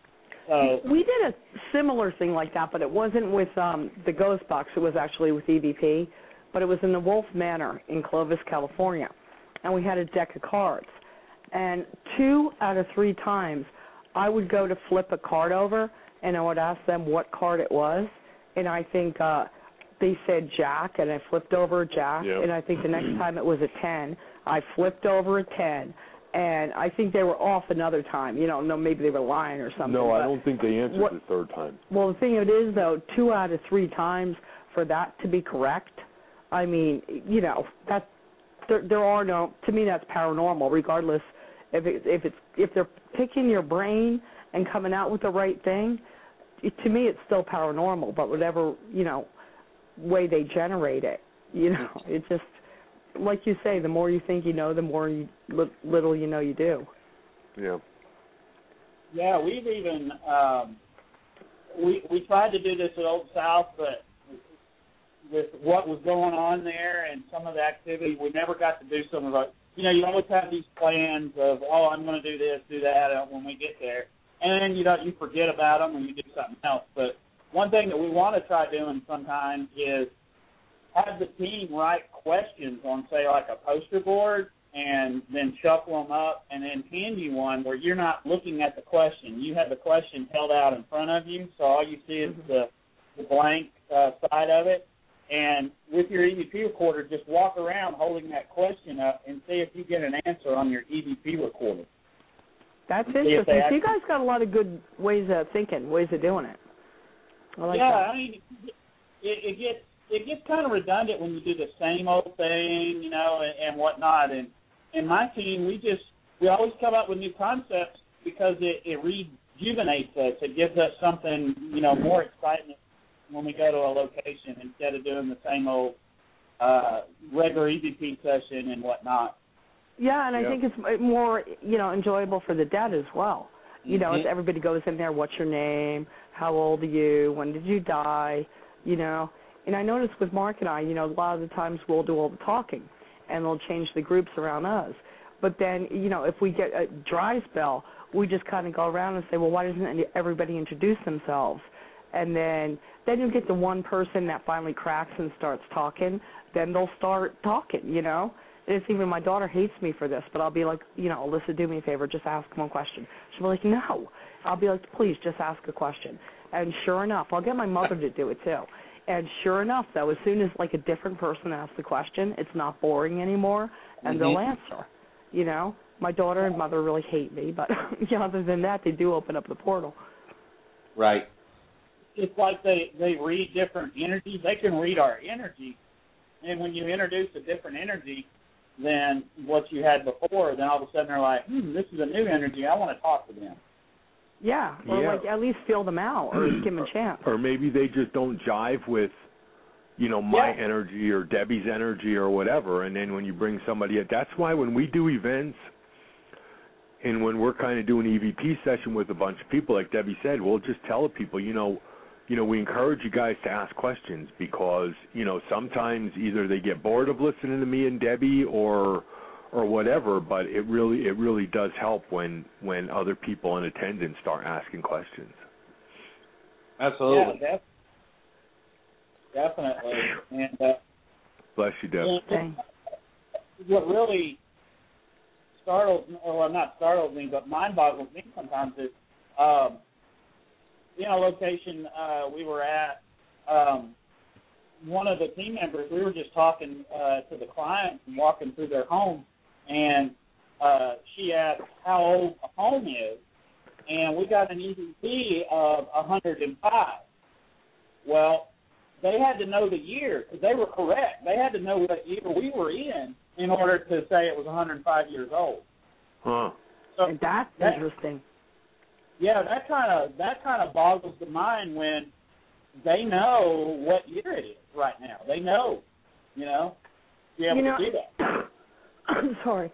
So we did a similar thing like that, but it wasn't with um, the Ghost Box. It was actually with E V P, but it was in the Wolf Manor in Clovis, California, and we had a deck of cards. And two out of three times, I would go to flip a card over, and I would ask them what card it was, and I think uh, they said Jack, and I flipped over a Jack, Yep. and I think the next time it was a ten. I flipped over a ten. And I think they were off another time. You know, no, maybe they were lying or something. No, I but don't think they answered what, the third time. Well, the thing of it is, though, two out of three times for that to be correct, I mean, you know, that there, there are no. To me, that's paranormal. Regardless if it, if it's if they're picking your brain and coming out with the right thing, it, to me, it's still paranormal. But whatever you know way they generate it, you know, it just. Like you say, the more you think you know, the more you, li- little you know you do. Yeah. yeah, we've even um, we we tried to do this at Old South, but with what was going on there and some of the activity, we never got to do some of it. You know, you always have these plans of, oh, I'm going to do this, do that uh, when we get there, and you know you forget about them and you do something else. But one thing that we want to try doing sometimes is have the team write questions on, say, like a poster board, and then shuffle them up and then hand you one where you're not looking at the question. You have the question held out in front of you, so all you see is the, the blank uh, side of it. And with your E V P recorder, just walk around holding that question up and see if you get an answer on your E V P recorder. That's See if interesting. they So you actually- guys got a lot of good ways of thinking, ways of doing it. I like yeah, that. I mean, it, it gets it gets kind of redundant when you do the same old thing, you know, and, and whatnot. And in my team, we just we always come up with new concepts because it, it rejuvenates us. It gives us something, you know, more excitement when we go to a location instead of doing the same old uh, regular E V P session and whatnot. Yeah, and I Yeah. think it's more, you know, enjoyable for the dead as well. You know, Mhm. as everybody goes in there, what's your name? How old are you? When did you die? You know, and I noticed with Mark and I, you know, a lot of the times we'll do all the talking, and they'll change the groups around us. But then, you know, if we get a dry spell, we just kind of go around and say, well, why doesn't everybody introduce themselves? And then, then you get the one person that finally cracks and starts talking. Then they'll start talking, you know. And it's even my daughter hates me for this, but I'll be like, you know, Alyssa, do me a favor, just ask one question. She'll be like, no. I'll be like, please, just ask a question. And sure enough, I'll get my mother to do it too. And sure enough, though, as soon as like a different person asks the question, it's not boring anymore, and Mhm. they'll answer. You know, my daughter and mother really hate me, but you know, other than that, they do open up the portal. Right. It's like they, they read different energies. They can read our energy. And when you introduce a different energy than what you had before, then all of a sudden they're like, hmm, this is a new energy. I want to talk to them. Yeah, or Yeah. like at least feel them out or give them a chance. Or maybe they just don't jive with, you know, my Yeah. energy or Debbie's energy or whatever. And then when you bring somebody in, that's why when we do events and when we're kind of doing an E V P session with a bunch of people, like Debbie said, we'll just tell the people, you know, you know, we encourage you guys to ask questions because, you know, sometimes either they get bored of listening to me and Debbie or or whatever, but it really it really does help when when other people in attendance start asking questions. Absolutely. Yeah, def- definitely. And uh, Bless you, Deb. and what really startles, well, not startles me, but mind boggles me sometimes is, um, you know, location uh, we were at, um, one of the team members, we were just talking uh, to the client and walking through their home, and uh, she asked how old a home is, and we got an E V P of one hundred five. Well, they had to know the year because they were correct. They had to know what year we were in in order to say it was one hundred five years old. Huh. So And that's that, interesting. Yeah, that kind of that kind of boggles the mind when they know what year it is right now. They know, you know, to be able You know, to do that. I'm sorry.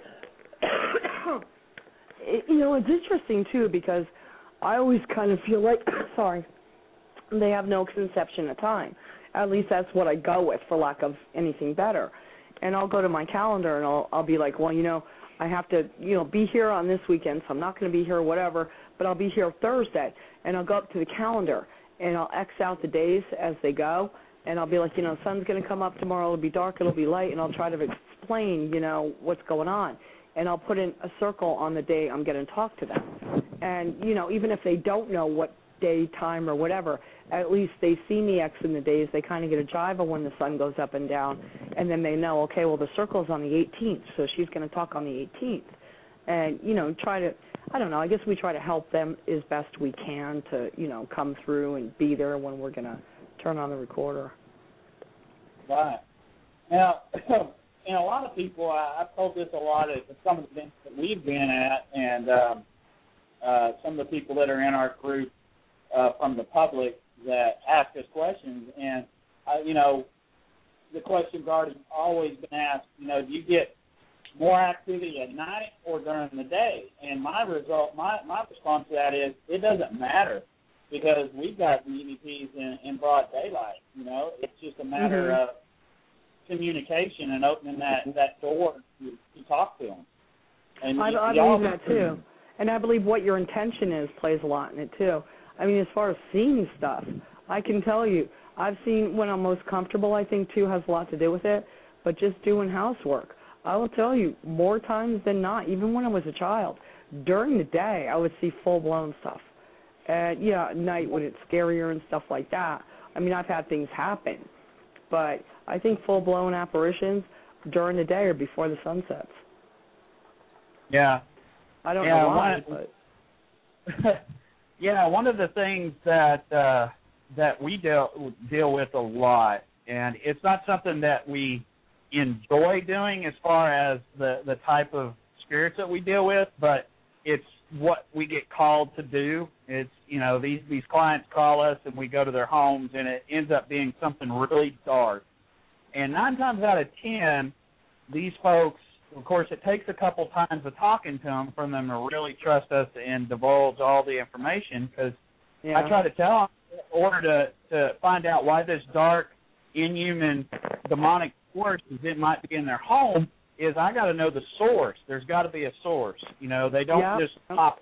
It- you know, it's interesting, too, because I always kind of feel like, sorry, they have no conception of time. At least that's what I go with, for lack of anything better. And I'll go to my calendar, and I'll, I'll be like, well, you know, I have to, you know, be here on this weekend, so I'm not going to be here or whatever, but I'll be here Thursday. And I'll go up to the calendar, and I'll X out the days as they go, and I'll be like, you know, sun's going to come up tomorrow, it'll be dark, it'll be light, and I'll try to explain, you know, what's going on. And I'll put in a circle on the day I'm going to talk to them. And, you know, even if they don't know what day, time, or whatever, at least they see me X in the days, they kind of get a jive of when the sun goes up and down, and then they know, okay, well, the circle's on the eighteenth, so she's going to talk on the eighteenth. And, you know, try to, I don't know, I guess we try to help them as best we can to, you know, come through and be there when we're going to turn on the recorder. Right. Now, and a lot of people, I, I've told this a lot at some of the events that we've been at, and um, uh, some of the people that are in our group uh, from the public that ask us questions, and, uh, you know, the question's already always been asked, you know, do you get more activity at night or during the day? And my result, my, my response to that is it doesn't matter because we've got the E V Ps in, in broad daylight, you know. It's just a matter Mm-hmm. of communication and opening that, that door to, to talk to them. And I, y- I y'all- believe that, too. And I believe what your intention is plays a lot in it, too. I mean, as far as seeing stuff, I can tell you, I've seen when I'm most comfortable, I think, too, has a lot to do with it, but just doing housework. I will tell you, more times than not, even when I was a child, during the day, I would see full-blown stuff. And, yeah, at night when it's scarier and stuff like that. I mean, I've had things happen, but I think full-blown apparitions during the day or before the sun sets. Yeah. I don't Yeah, know why, one- but... Yeah, one of the things that uh, that we deal deal with a lot, and it's not something that we enjoy doing as far as the, the type of spirits that we deal with, but it's what we get called to do. It's, you know, these, these clients call us and we go to their homes, and it ends up being something really dark. And nine times out of ten, these folks of course, it takes a couple times of talking to them for them to really trust us and divulge all the information. Because Yeah. I try to tell them, in order to to find out why this dark, inhuman, demonic force is it might be in their home, is I got to know the source. There's got to be a source. You know, they don't Yeah. just pop.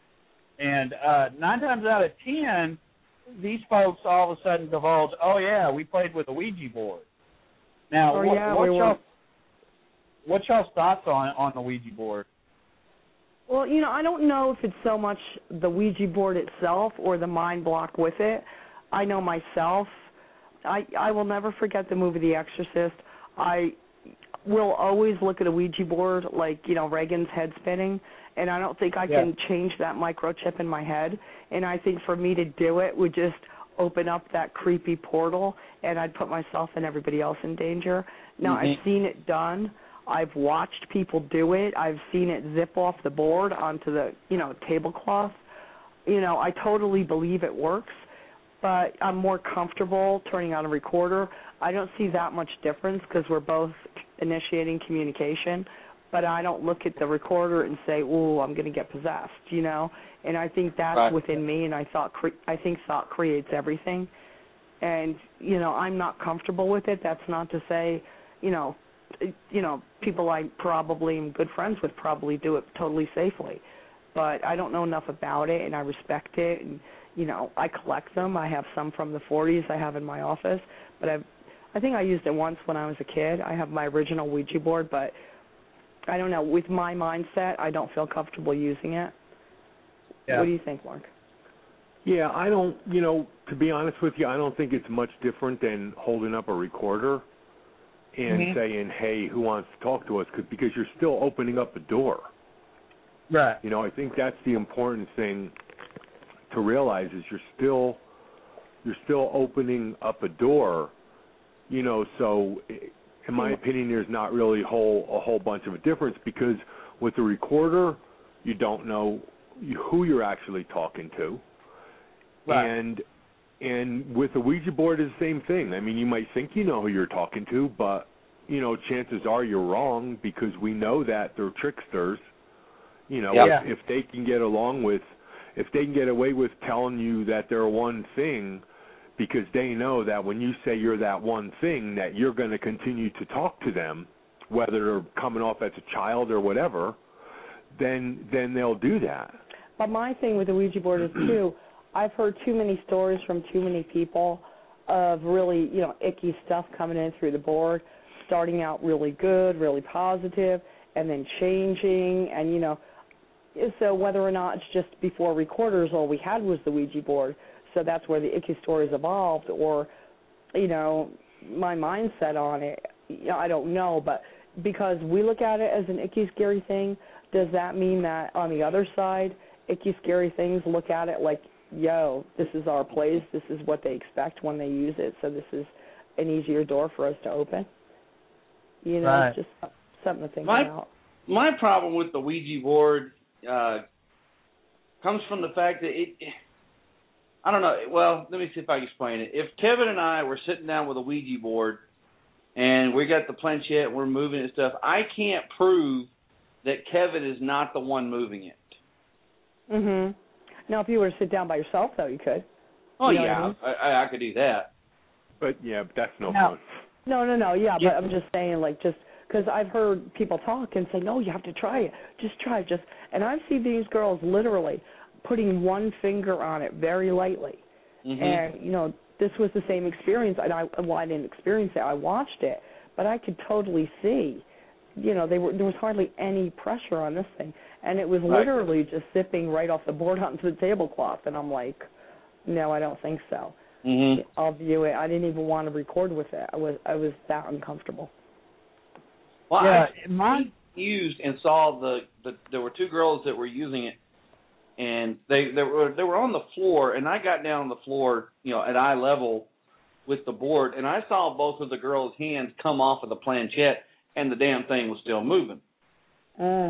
And uh, nine times out of ten, these folks all of a sudden divulge, oh, yeah, we played with a Ouija board. Now, Oh, what, yeah, what's, we y'all, were. what's y'all's thoughts on, on the Ouija board? Well, you know, I don't know if it's so much the Ouija board itself or the mind block with it. I know myself, I I will never forget the movie The Exorcist. I will always look at a Ouija board like, you know, Reagan's head spinning, and I don't think I Yeah. can change that microchip in my head. And I think for me to do it would just open up that creepy portal, and I'd put myself and everybody else in danger. Now, Mhm. I've seen it done. I've watched people do it. I've seen it zip off the board onto the, you know, tablecloth. You know, I totally believe it works, but I'm more comfortable turning on a recorder. I don't see that much difference because we're both initiating communication, but I don't look at the recorder and say, "Ooh, I'm going to get possessed," you know. And I think that's Right. within me, and I thought cre- I think thought creates everything. And you know, I'm not comfortable with it. That's not to say, you know, you know, people I probably am good friends with probably do it totally safely, but I don't know enough about it, and I respect it. And you know, I collect them. I have some from the forties I have in my office, but I've, I think I used it once when I was a kid. I have my original Ouija board, but I don't know. With my mindset, I don't feel comfortable using it. Yeah. What do you think, Mark? Yeah, I don't, you know, to be honest with you, I don't think it's much different than holding up a recorder and Mhm. saying, hey, who wants to talk to us? Cause, because you're still opening up a door. Right. You know, I think that's the important thing to realize is you're still you're still opening up a door, you know, so in my opinion there's not really whole a whole bunch of a difference because with the recorder you don't know who you're actually talking to. Right. And and with the Ouija board is the same thing. I mean, you might think you know who you're talking to, but you know, chances are you're wrong because we know that they're tricksters. You know, Yeah. if, if they can get along with, if they can get away with telling you that they're one thing, because they know that when you say you're that one thing, that you're going to continue to talk to them, whether they're coming off as a child or whatever, then then they'll do that. But my thing with the Ouija board is too, I've heard too many stories from too many people of really, you know, icky stuff coming in through the board, starting out really good, really positive, and then changing, and you know, so whether or not it's just before recorders, all we had was the Ouija board, so that's where the icky stories evolved, or, you know, my mindset on it, you know, I don't know, but because we look at it as an icky, scary thing, does that mean that on the other side, icky, scary things look at it like, yo, this is our place, this is what they expect when they use it, so this is an easier door for us to open? You know, Right. it's just something to think My- about. My problem with the Ouija board uh, comes from the fact that it, I don't know, well, let me see if I can explain it. If Kevin and I were sitting down with a Ouija board and we got the planchette and we're moving and stuff, I can't prove that Kevin is not the one moving it. Mhm. Now, if you were to sit down by yourself, though, you could. Oh, You know what yeah, I mean? I, I, I could do that. But yeah, but that's no No. fun. No, no, no. Yeah, Yeah. but I'm just saying, like, just because I've heard people talk and say, no, you have to try it. Just try it. Just, and I've seen these girls literally putting one finger on it very lightly. Mm-hmm. And, you know, this was the same experience. And I, well, I didn't experience it. I watched it. But I could totally see, you know, they were there was hardly any pressure on this thing. And it was Right. literally just zipping right off the board onto the tablecloth. And I'm like, no, I don't think so. Mm-hmm. I'll view it. I didn't even want to record with it. I was I was that uncomfortable. Well, Yeah, I mine- used and saw the, the there were two girls that were using it, and they they were they were on the floor, and I got down on the floor, you know, at eye level with the board, and I saw both of the girls' hands come off of the planchette, and the damn thing was still moving. Mm.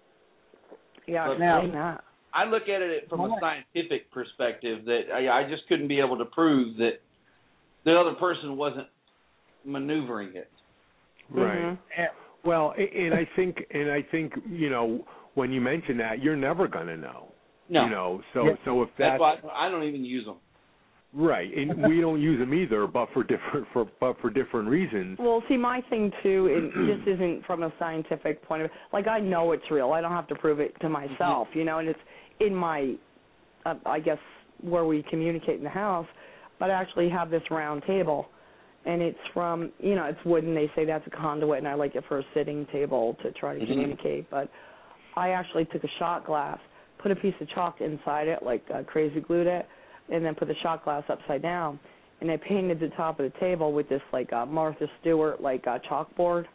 Yeah, But now now- that. I look at it from a scientific perspective that I, I just couldn't be able to prove that the other person wasn't maneuvering it. Right. Mhm. And, Well, a- and I think, and I think, you know, when you mention that, you're never going to know. No. You know, so Yeah. so if That's that's, why I don't even use them. right, and we don't use them either, but for different for but for different reasons. Well, see, my thing too, it just isn't from a scientific point of view. Like, I know it's real. I don't have to prove it to myself, you know, and it's in my, uh, I guess, where we communicate in the house. But I actually have this round table, and it's from, you know, it's wooden. They say that's a conduit, and I like it for a sitting table to try to Mhm. communicate. But I actually took a shot glass, put a piece of chalk inside it, like uh, crazy glued it, and then put the shot glass upside down. And I painted the top of the table with this, like, uh, Martha Stewart, like, uh, chalkboard.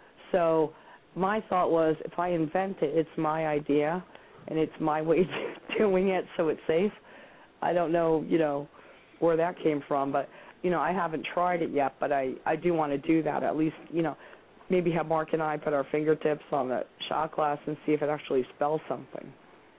So my thought was, if I invent it, it's my idea, and it's my way of doing it, so it's safe. I don't know, you know, where that came from, but, you know, I haven't tried it yet, but I, I do want to do that, at least, you know, maybe have Mark and I put our fingertips on the shot glass and see if it actually spells something.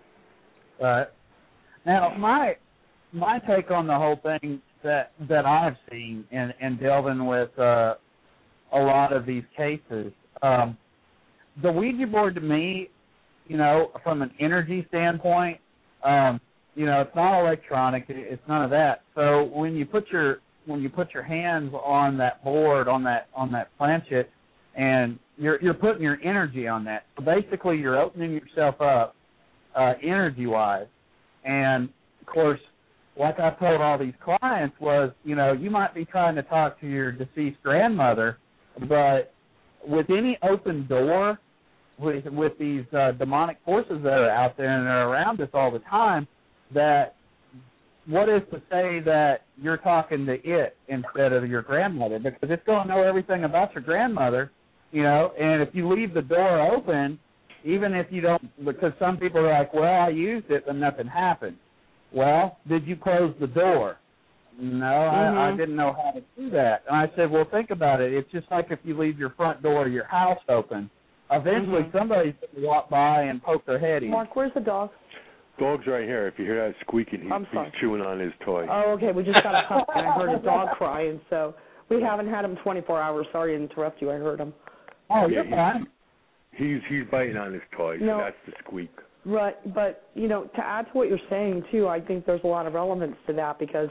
Right. Now, my my take on the whole thing that that I've seen and and delving with uh, a lot of these cases, um, the Ouija board to me, you know, from an energy standpoint, um, you know, it's not electronic. It's none of that. So when you put your when you put your hands on that board on that on that planchette, and you're you're putting your energy on that. So basically, you're opening yourself up uh, energy-wise. And of course, like I told all these clients was, you know, you might be trying to talk to your deceased grandmother, but with any open door, with with these uh, demonic forces that are out there and are around us all the time, that what is to say that you're talking to it instead of your grandmother? Because it's going to know everything about your grandmother, you know, and if you leave the door open, even if you don't, because some people are like, well, I used it, but nothing happened. Well, did you close the door? No, Mm-hmm. I, I didn't know how to do that. And I said, well, think about it. It's just like if you leave your front door of your house open. Eventually, Mhm. somebody's going to walk by and poke their head in. Mark, where's the dog? Dog's right here. If you hear that squeaking, he, I'm he's sorry. chewing on his toy. Oh, okay. We just got a pup, and I heard a dog crying, so we haven't had him twenty-four hours. Sorry to interrupt you. I heard him. Oh, Yeah, you're he's- fine. He's he's biting on his toy, so No. that's the squeak. Right, but, you know, to add to what you're saying, too, I think there's a lot of relevance to that because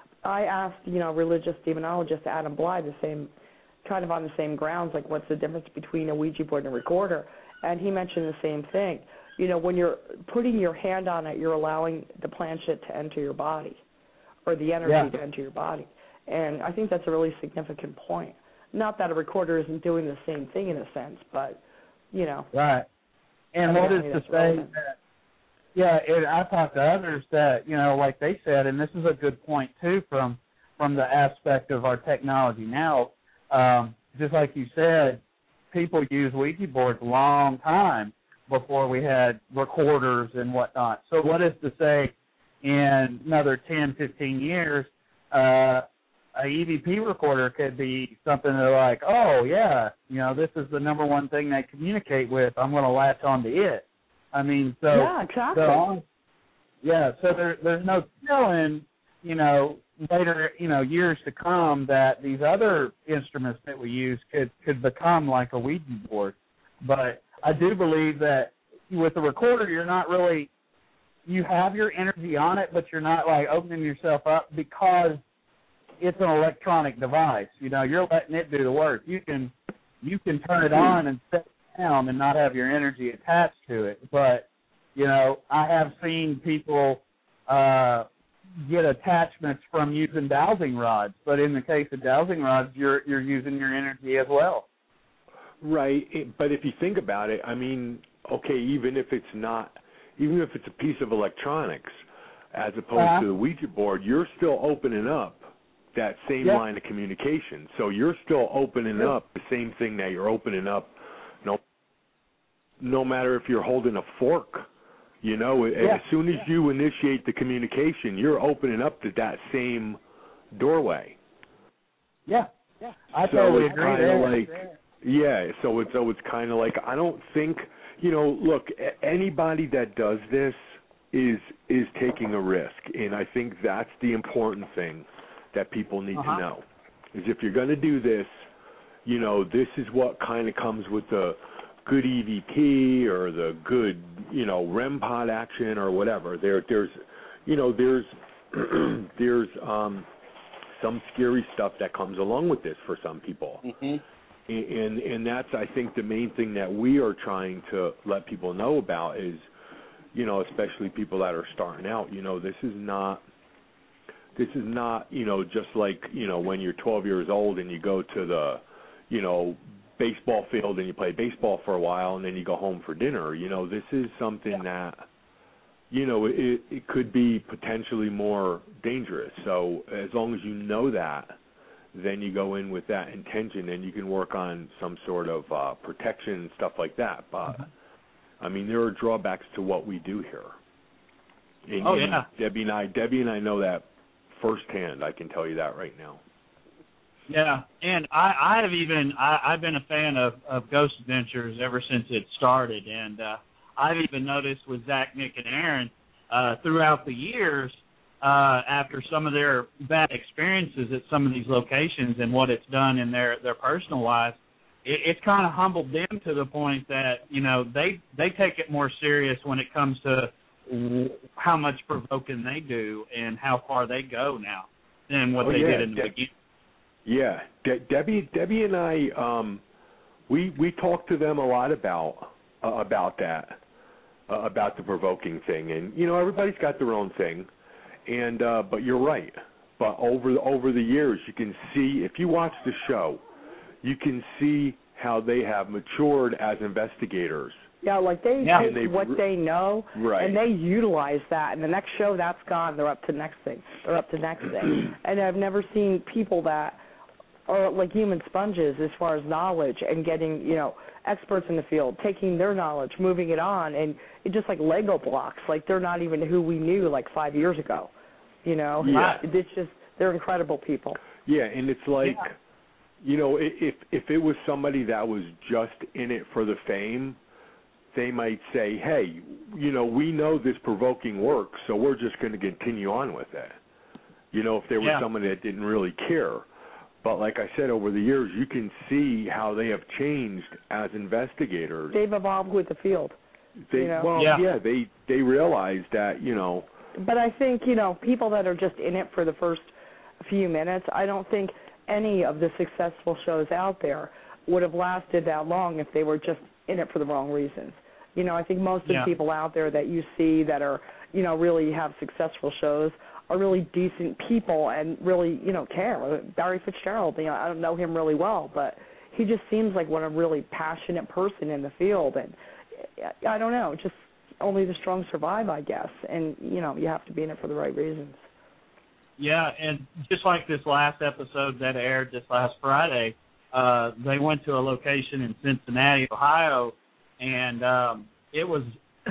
I asked, you know, religious demonologist Adam Bly the same, kind of on the same grounds, like what's the difference between a Ouija board and a recorder, and he mentioned the same thing. You know, when you're putting your hand on it, you're allowing the planchette to enter your body or the energy Yeah. to enter your body, and I think that's a really significant point. Not that a recorder isn't doing the same thing in a sense, but, you know. Right. And what is Evidently to that's say relevant. that, yeah, and I talked to others that, you know, like they said, and this is a good point, too, from from the aspect of our technology now. Um, just like you said, people use Ouija boards a long time before we had recorders and whatnot. So what is to say in another ten, fifteen years, uh, a E V P recorder could be something they're like, oh, yeah, you know, this is the number one thing they communicate with. I'm going to latch on to it. I mean, so. Yeah, exactly. So, yeah, so there, there's no telling, you know, later, you know, years to come that these other instruments that we use could, could become like a Ouija board. But I do believe that with the recorder, you're not really, you have your energy on it, but you're not, like, opening yourself up because it's an electronic device. You know, you're letting it do the work. You can you can turn it on and set it down and not have your energy attached to it. But, you know, I have seen people uh, get attachments from using dowsing rods. But in the case of dowsing rods, you're you're using your energy as well. Right, it, but if you think about it, I mean, okay, even if it's not, even if it's a piece of electronics, as opposed Uh-huh. to the Ouija board, you're still opening up that same Yeah. line of communication. So you're still opening Yeah. up the same thing that you're opening up, no, no matter if you're holding a fork. You know, Yeah. as soon as you initiate the communication, you're opening up to that same doorway. Yeah, yeah, I So totally it's agree kinda there. like, yeah, so it's so it's kind of like, I don't think, you know, look, a- anybody that does this is is taking a risk, and I think that's the important thing that people need Uh-huh. to know, is if you're going to do this, you know, this is what kind of comes with the good E V P or the good, you know, R E M pod action or whatever. There, there's, you know, there's, there's um, some scary stuff that comes along with this for some people. Mm-hmm. And, and that's, I think, the main thing that we are trying to let people know about is, you know, especially people that are starting out, you know, this is not, this is not, you know, just like, you know, when you're twelve years old and you go to the, you know, baseball field and you play baseball for a while and then you go home for dinner. You know, this is something yeah. that, you know, it, it could be potentially more dangerous. So as long as you know that, then you go in with that intention and you can work on some sort of uh, protection and stuff like that. But, I mean, there are drawbacks to what we do here. And, oh, and yeah. Debbie and I, Debbie and I know that firsthand. I can tell you that right now. Yeah, and I, I have even I, I've been a fan of, of Ghost Adventures ever since it started, and uh, I've even noticed with Zach, Nick, and Aaron uh, throughout the years, uh, after some of their bad experiences at some of these locations and what it's done in their, their personal lives, it, it's kind of humbled them to the point that, you know, they they take it more serious when it comes to how much provoking they do and how far they go now than what oh, they yeah. did in the De- beginning. Yeah, De- Debbie, Debbie and I, um, we we talked to them a lot about uh, about that, uh, about the provoking thing, and you know everybody's got their own thing, and uh, but you're right. But over over the years, you can see if you watch the show, you can see how they have matured as investigators. Yeah, like they yeah. take what they know, right. and they utilize that. And the next show, that's gone. They're up to the next thing. They're up to the next thing. And I've never seen people that are like human sponges as far as knowledge and getting, you know, experts in the field, taking their knowledge, moving it on, and it's just like Lego blocks. Like they're not even who we knew like five years ago. You know, yeah. it's just they're incredible people. Yeah, and it's like, yeah. you know, if if it was somebody that was just in it for the fame, they might say, hey, you know, we know this provoking works, so we're just going to continue on with it. You know, if there was yeah. somebody that didn't really care. But like I said, over the years, you can see how they have changed as investigators. They've evolved with the field. They, you know? Well, yeah. yeah, they, they realize that, you know. But I think, you know, people that are just in it for the first few minutes, I don't think any of the successful shows out there would have lasted that long if they were just in it for the wrong reasons. You know, I think most of yeah. the people out there that you see that are, you know, really have successful shows are really decent people and really, you know, care. Barry Fitzgerald, you know, I don't know him really well, but he just seems like one a really passionate person in the field. And I don't know, just only the strong survive, I guess. And, you know, you have to be in it for the right reasons. Yeah, and just like this last episode that aired this last Friday, uh, they went to a location in Cincinnati, Ohio, and um, it was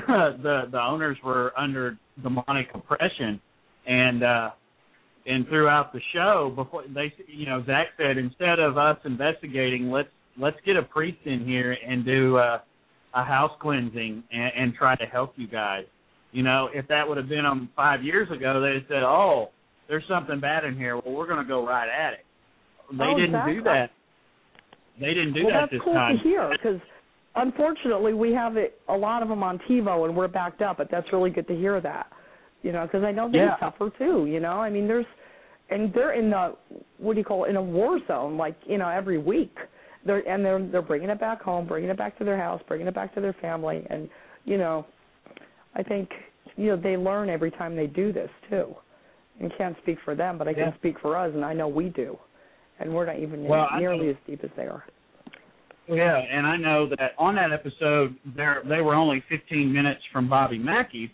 the the owners were under demonic oppression, and uh, and throughout the show, before they, you know, Zach said instead of us investigating, let's let's get a priest in here and do uh, a house cleansing and, and try to help you guys. You know, if that would have been um, five years ago, they'd have said, oh, there's something bad in here. Well, we're going to go right at it. They oh, didn't exactly. do that. They didn't do well, that that's this cool time. to hear because, unfortunately, we have it, a lot of them on TiVo and we're backed up. But that's really good to hear that, you know, because I know they yeah. suffer too. You know, I mean, there's and they're in the what do you call it, in a war zone, like you know, every week. They're and they're they're bringing it back home, bringing it back to their house, bringing it back to their family, and you know, I think you know they learn every time they do this too. I can't speak for them, but I can yeah. speak for us, and I know we do. And we're not even well, nearly as deep as they are. Yeah, and I know that on that episode, they were only fifteen minutes from Bobby Mackey's,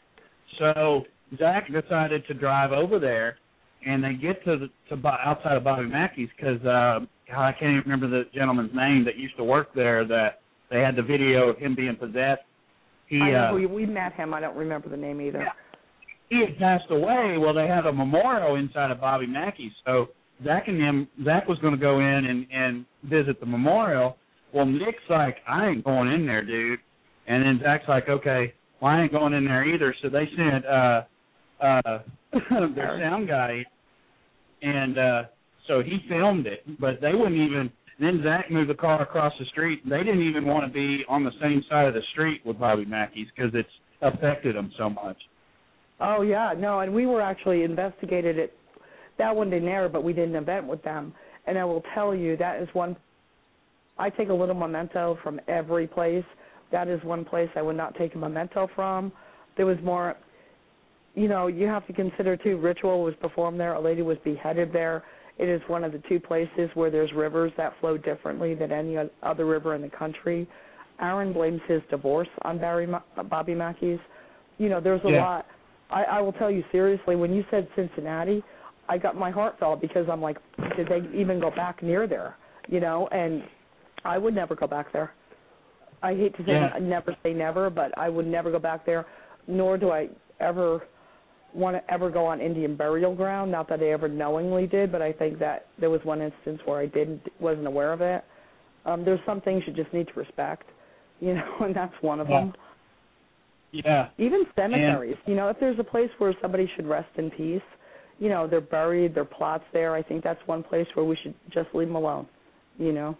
so Zach decided to drive over there, and they get to the to outside of Bobby Mackey's because uh, I can't even remember the gentleman's name that used to work there. That they had the video of him being possessed. He, I know uh, we, we met him. I don't remember the name either. Yeah. He had passed away. Well, they had a memorial inside of Bobby Mackey's, so Zach and him, Zach was going to go in and, and visit the memorial. Well, Nick's like, I ain't going in there, dude. And then Zach's like, okay, well, I ain't going in there either. So they sent uh, uh, their sound guy, and uh, so he filmed it. But they wouldn't even then Zach moved the car across the street. They didn't even want to be on the same side of the street with Bobby Mackey's because it's affected them so much. Oh, yeah, no, and we were actually investigated it. That one didn't air, but we did an event with them. And I will tell you, that is one, I take a little memento from every place. That is one place I would not take a memento from. There was more, you know, you have to consider, too, ritual was performed there. A lady was beheaded there. It is one of the two places where there's rivers that flow differently than any other river in the country. Aaron blames his divorce on Barry, Bobby Mackey's. You know, there's a yeah. lot. I, I will tell you seriously, when you said Cincinnati, I got my heart felt because I'm like, did they even go back near there? You know, and I would never go back there. I hate to say yeah. never say never, but I would never go back there, nor do I ever want to ever go on Indian burial ground. Not that I ever knowingly did, but I think that there was one instance where I didn't, wasn't aware of it. Um, there's some things you just need to respect, you know, and that's one of yeah. them. Yeah. Even cemeteries, and, you know, if there's a place where somebody should rest in peace, you know, they're buried, their plots there, I think that's one place where we should just leave them alone, you know.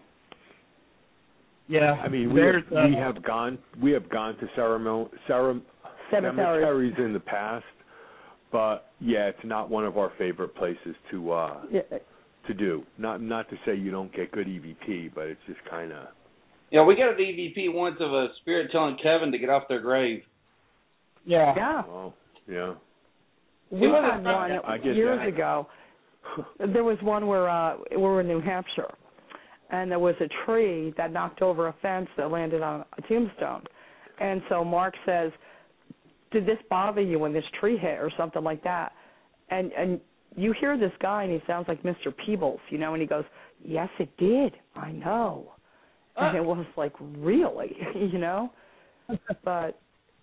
Yeah. I mean, we have, uh, we have gone we have gone to ceremon- cerem- cemeteries. cemeteries in the past, but yeah, it's not one of our favorite places to uh, yeah. to do. Not not to say you don't get good E V P, but it's just kind of. Yeah, we got an E V P once of a spirit telling Kevin to get off their grave. Yeah. Yeah. Oh, yeah. We had one I get years that. ago. There was one where uh, we were in New Hampshire, and there was a tree that knocked over a fence that landed on a tombstone. And so Mark says, did this bother you when this tree hit or something like that? And and you hear this guy, and he sounds like Mister Peebles, you know, and he goes, yes, it did. I know. And it was like, really, you know? But,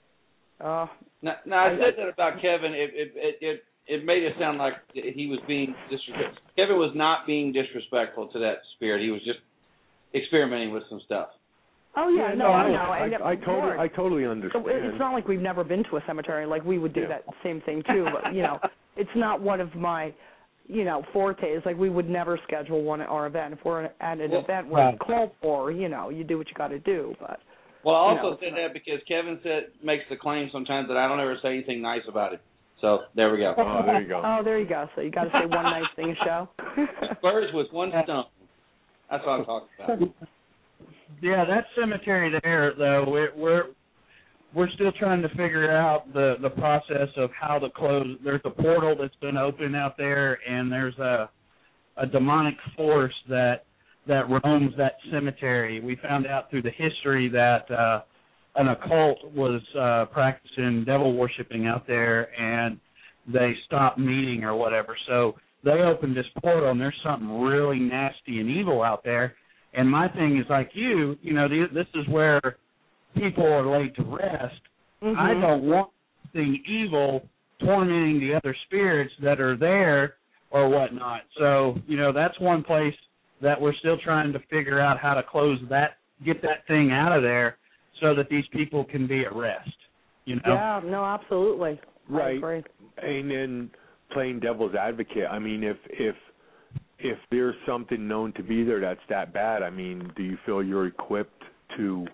uh, now, now I, I said that about Kevin. It, it it it it made it sound like he was being disrespectful. Kevin was not being disrespectful to that spirit. He was just experimenting with some stuff. Oh yeah, yeah no, no, I know. I, And I, I totally, I totally understand. So it's not like we've never been to a cemetery. Like we would do yeah. that same thing too. But you know, it's not one of my, you know, fortes. Like we would never schedule one at our event. If we're at an well, event where right. it's called for, you know, you do what you got to do. But well, I also you know, said that because Kevin said makes the claim sometimes that I don't ever say anything nice about it. So there we go. Oh, there you go. Oh, there you go. So you got to say one nice thing a show. Birds with one stone. That's what I'm talking about. Yeah, that cemetery there, though, we're we're, we're still trying to figure out the, the process of how to close. There's a portal that's been opened out there, and there's a a demonic force that that roams that cemetery. We found out through the history that uh, an occult was uh, practicing devil worshiping out there, and they stopped meeting or whatever. So they opened this portal, and there's something really nasty and evil out there. And my thing is like you, you know, this is where people are laid to rest. Mm-hmm. I don't want anything evil tormenting the other spirits that are there or whatnot. So, you know, that's one place that we're still trying to figure out how to close that, get that thing out of there so that these people can be at rest, you know? Yeah, no, absolutely. Right. I agree. And then playing devil's advocate, I mean, if if if there's something known to be there that's that bad, I mean, do you feel you're equipped to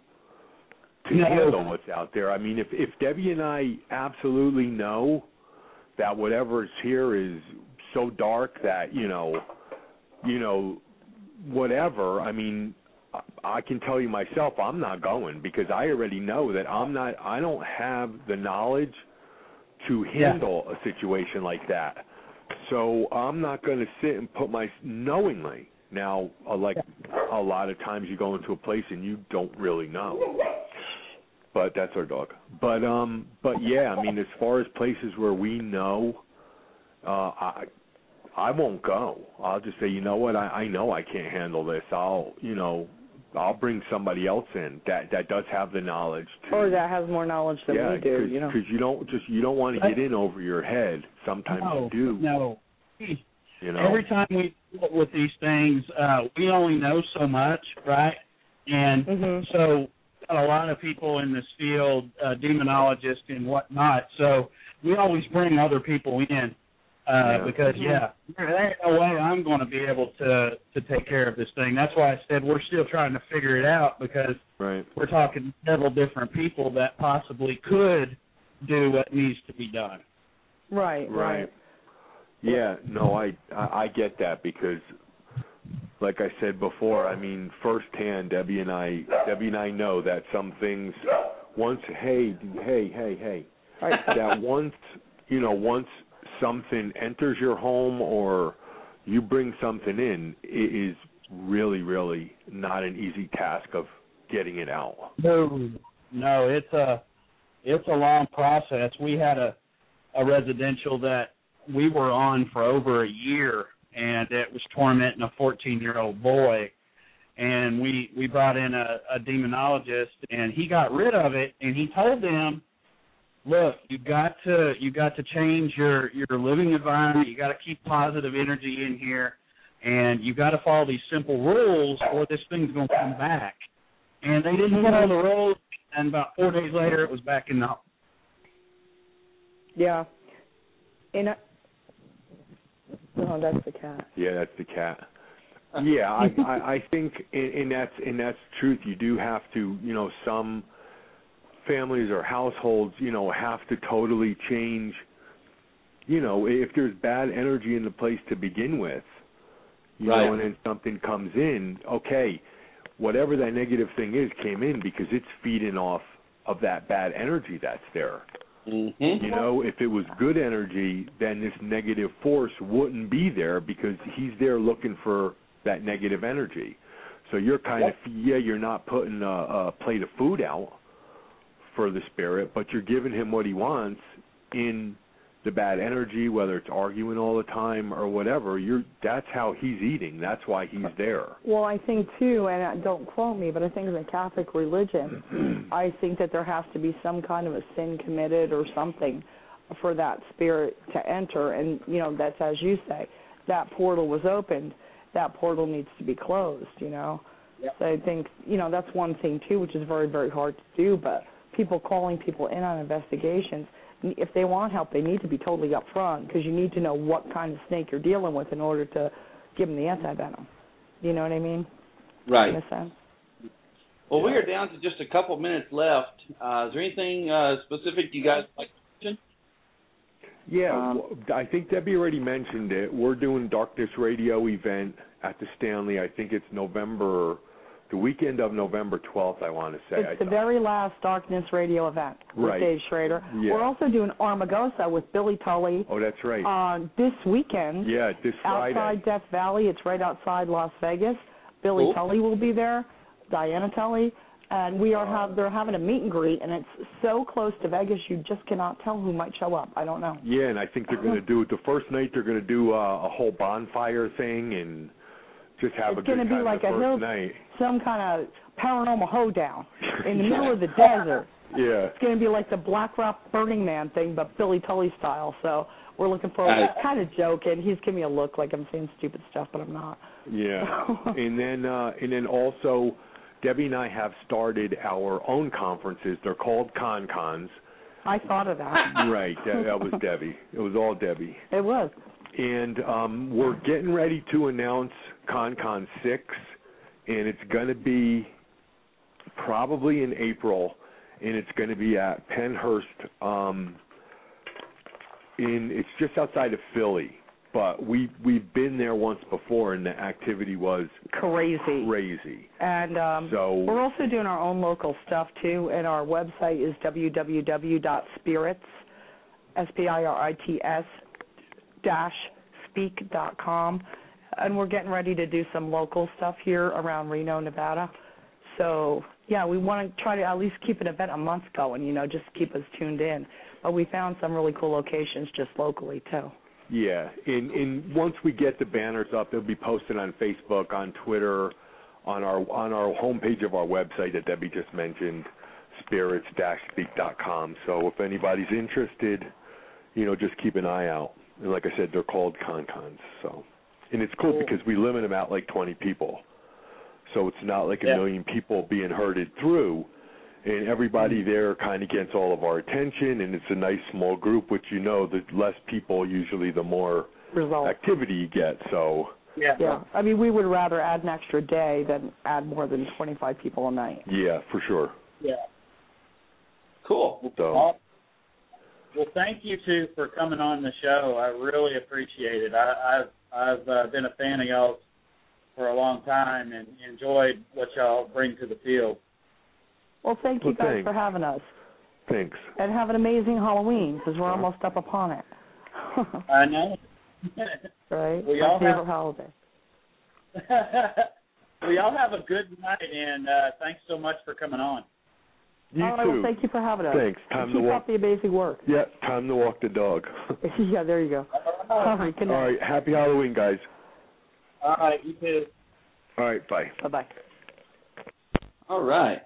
to no. handle what's out there? I mean, if if Debbie and I absolutely know that whatever is here is so dark that, you know, you know, whatever, I mean, I can tell you myself I'm not going because I already know that I'm not, I don't have the knowledge to handle yeah. a situation like that. So I'm not going to sit and put my, knowingly, now, uh, like a lot of times you go into a place and you don't really know. But that's our dog. But, um, but yeah, I mean, as far as places where we know, uh, I, I won't go. I'll just say, you know what, I, I know I can't handle this. I'll, you know, I'll bring somebody else in that that does have the knowledge to, or that has more knowledge than yeah, we do. You know, because you don't just you don't want to get in over your head. Sometimes no, you do. No. You know, every time we deal with these things, uh, we only know so much, right? And mm-hmm. so got a lot of people in this field, uh, demonologists and whatnot. So we always bring other people in Uh, Yeah. Because yeah, there ain't no way I'm going to be able to to take care of this thing. That's why I said we're still trying to figure it out, because Right. we're talking to several different people that possibly could do what needs to be done. Right, Right. right. Yeah, no, I, I I get that, because like I said before, I mean, firsthand, Debbie and I Debbie and I know that some things once hey hey hey hey Right. that once you know once something enters your home or you bring something in, it is really really not an easy task of getting it out. No, no, it's a it's a long process. We had a a residential that we were on for over a year, and it was tormenting a fourteen-year-old boy. And we, we brought in a, a demonologist, and he got rid of it. And he told them, "Look, you got to you got to change your, your living environment. You got to keep positive energy in here, and you got to follow these simple rules, or this thing's going to come back." And they didn't follow the rules, and about four days later, it was back in the home. Yeah. And I, oh, that's the cat. Yeah, that's the cat. Yeah, I, I, I think, and, and that's and that's truth. You do have to, you know, some families or households, you know, have to totally change. You know, if there's bad energy in the place to begin with, you Right. know, and then something comes in, okay, whatever that negative thing is came in because it's feeding off of that bad energy that's there. Mm-hmm. You know, if it was good energy, then this negative force wouldn't be there because he's there looking for that negative energy. So you're kind Yep. of, yeah, you're not putting a, a plate of food out for the spirit, but you're giving him what he wants in the bad energy, whether it's arguing all the time or whatever. You're that's how he's eating. That's why he's there. Well, I think, too, and uh, don't quote me, but I think in the Catholic religion, I think that there has to be some kind of a sin committed or something for that spirit to enter. And, you know, that's as you say, that portal was opened. That portal needs to be closed, you know. Yep. So I think, you know, that's one thing, too, which is very, very hard to do. But people calling people in on investigations, if they want help, they need to be totally upfront because you need to know what kind of snake you're dealing with in order to give them the antivenom. You know what I mean? Right. In a sense. Well, we are down to just a couple minutes left. Uh, is there anything uh, specific you guys would like to mention? Yeah, Um, w- I think Debbie already mentioned it. We're doing Darkness Radio event at the Stanley. I think it's November, the weekend of November twelfth, I want to say. I It's the thought. very last Darkness Radio event with Right. Dave Schrader. Yeah. We're also doing Armagosa with Billy Tully Oh, that's right. on this weekend. Yeah, this Friday. Outside Death Valley. It's right outside Las Vegas. Billy Cool. Tully will be there, Diana Tully, and we are have they're having a meet and greet, and it's so close to Vegas you just cannot tell who might show up. I don't know. Yeah, and I think they're going to do it the first night. They're going to do uh, a whole bonfire thing and just have It's a good gonna be time like the a first hill- night. Some kind of paranormal hoedown in the middle of the desert. Yeah. It's going to be like the Black Rock Burning Man thing, but Billy Tully style. So we're looking forward. Nice. I'm kind of joking. He's giving me a look like I'm saying stupid stuff, but I'm not. Yeah, and then uh, and then also, Debbie and I have started our own conferences. They're called Con Cons. I thought of that. Right, that, that was Debbie. It was all Debbie. It was. And um, we're getting ready to announce Con Con six, and it's going to be probably in April, and it's going to be at Pennhurst. Um, in it's just outside of Philly. But we we've been there once before, and the activity was Crazy. crazy. And um, So- we're also doing our own local stuff, too, and our website is w w w dot spirits, S P I R I T S, dash speak dot com. And we're getting ready to do some local stuff here around Reno, Nevada. So, yeah, we want to try to at least keep an event a month going, you know, just keep us tuned in. But we found some really cool locations just locally, too. Yeah, and, and once we get the banners up, they'll be posted on Facebook, on Twitter, on our on our homepage of our website that Debbie just mentioned, spirits dash speak dot com. So if anybody's interested, you know, just keep an eye out. And like I said, they're called Con-Cons. So, and it's cool, Cool. because we limit them out like twenty people. So it's not like a Yeah. million people being herded through. and everybody there kind of gets all of our attention, and it's a nice small group, which you know, the less people usually the more Result. activity you get. So Yeah. Yeah. I mean, we would rather add an extra day than add more than twenty-five people a night. yeah, for sure. Yeah. Cool. So Well, well, thank you two for coming on the show. I really appreciate it. I, I've I've uh, been a fan of y'all for a long time and enjoyed what y'all bring to the field. Well, thank you Well, guys thanks. for having us. thanks. And have an amazing Halloween, because we're Uh-huh. almost up upon it. I know. Right? We My all favorite have- holiday. Well, y'all have a good night, and uh, thanks so much for coming on. You All right, too. well, thank you for having us. Thanks. Time And to keep walk. up the amazing work. Yeah, time to walk the dog. Yeah, there you go. All right, good All night. right, happy Halloween, guys. All right, you too. All right, bye. Bye-bye. All right.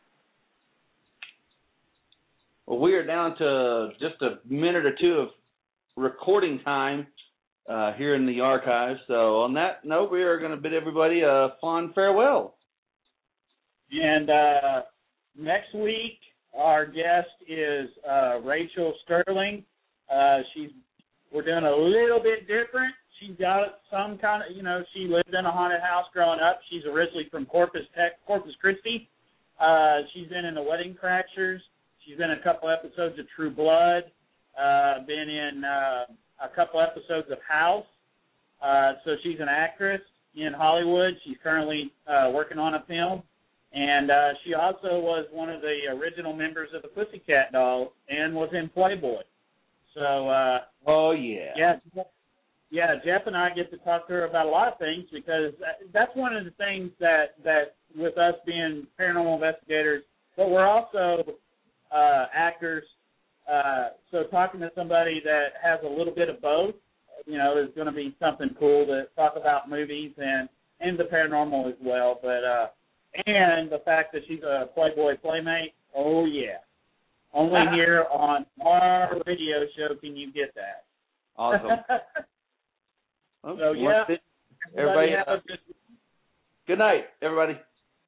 Well, we are down to just a minute or two of recording time uh, here in the archives. So on that note, we are going to bid everybody a fond farewell. And uh, next week, our guest is uh, Rachel Sterling. Uh, she's we're doing a little bit different. She's got some kind of, you know, she lived in a haunted house growing up. She's originally from Corpus Tech, Corpus Christi. Uh, she's been in the Wedding Crashers. She's been in a couple episodes of True Blood. Uh, been in uh, a couple episodes of House. Uh, so she's an actress in Hollywood. She's currently uh, working on a film. And uh, she also was one of the original members of the Pussycat Dolls and was in Playboy. So, uh, oh, yeah. Yeah, yeah, Jeff and I get to talk to her about a lot of things because that's one of the things that, that with us being paranormal investigators, but we're also uh, actors. Uh, so talking to somebody that has a little bit of both, you know, is going to be something cool to talk about movies and, and the paranormal as well. But uh, and the fact that she's a Playboy Playmate, oh, yeah. Only here on our radio show can you get that. Awesome. Well, So, yeah. everybody, have a good good night, everybody.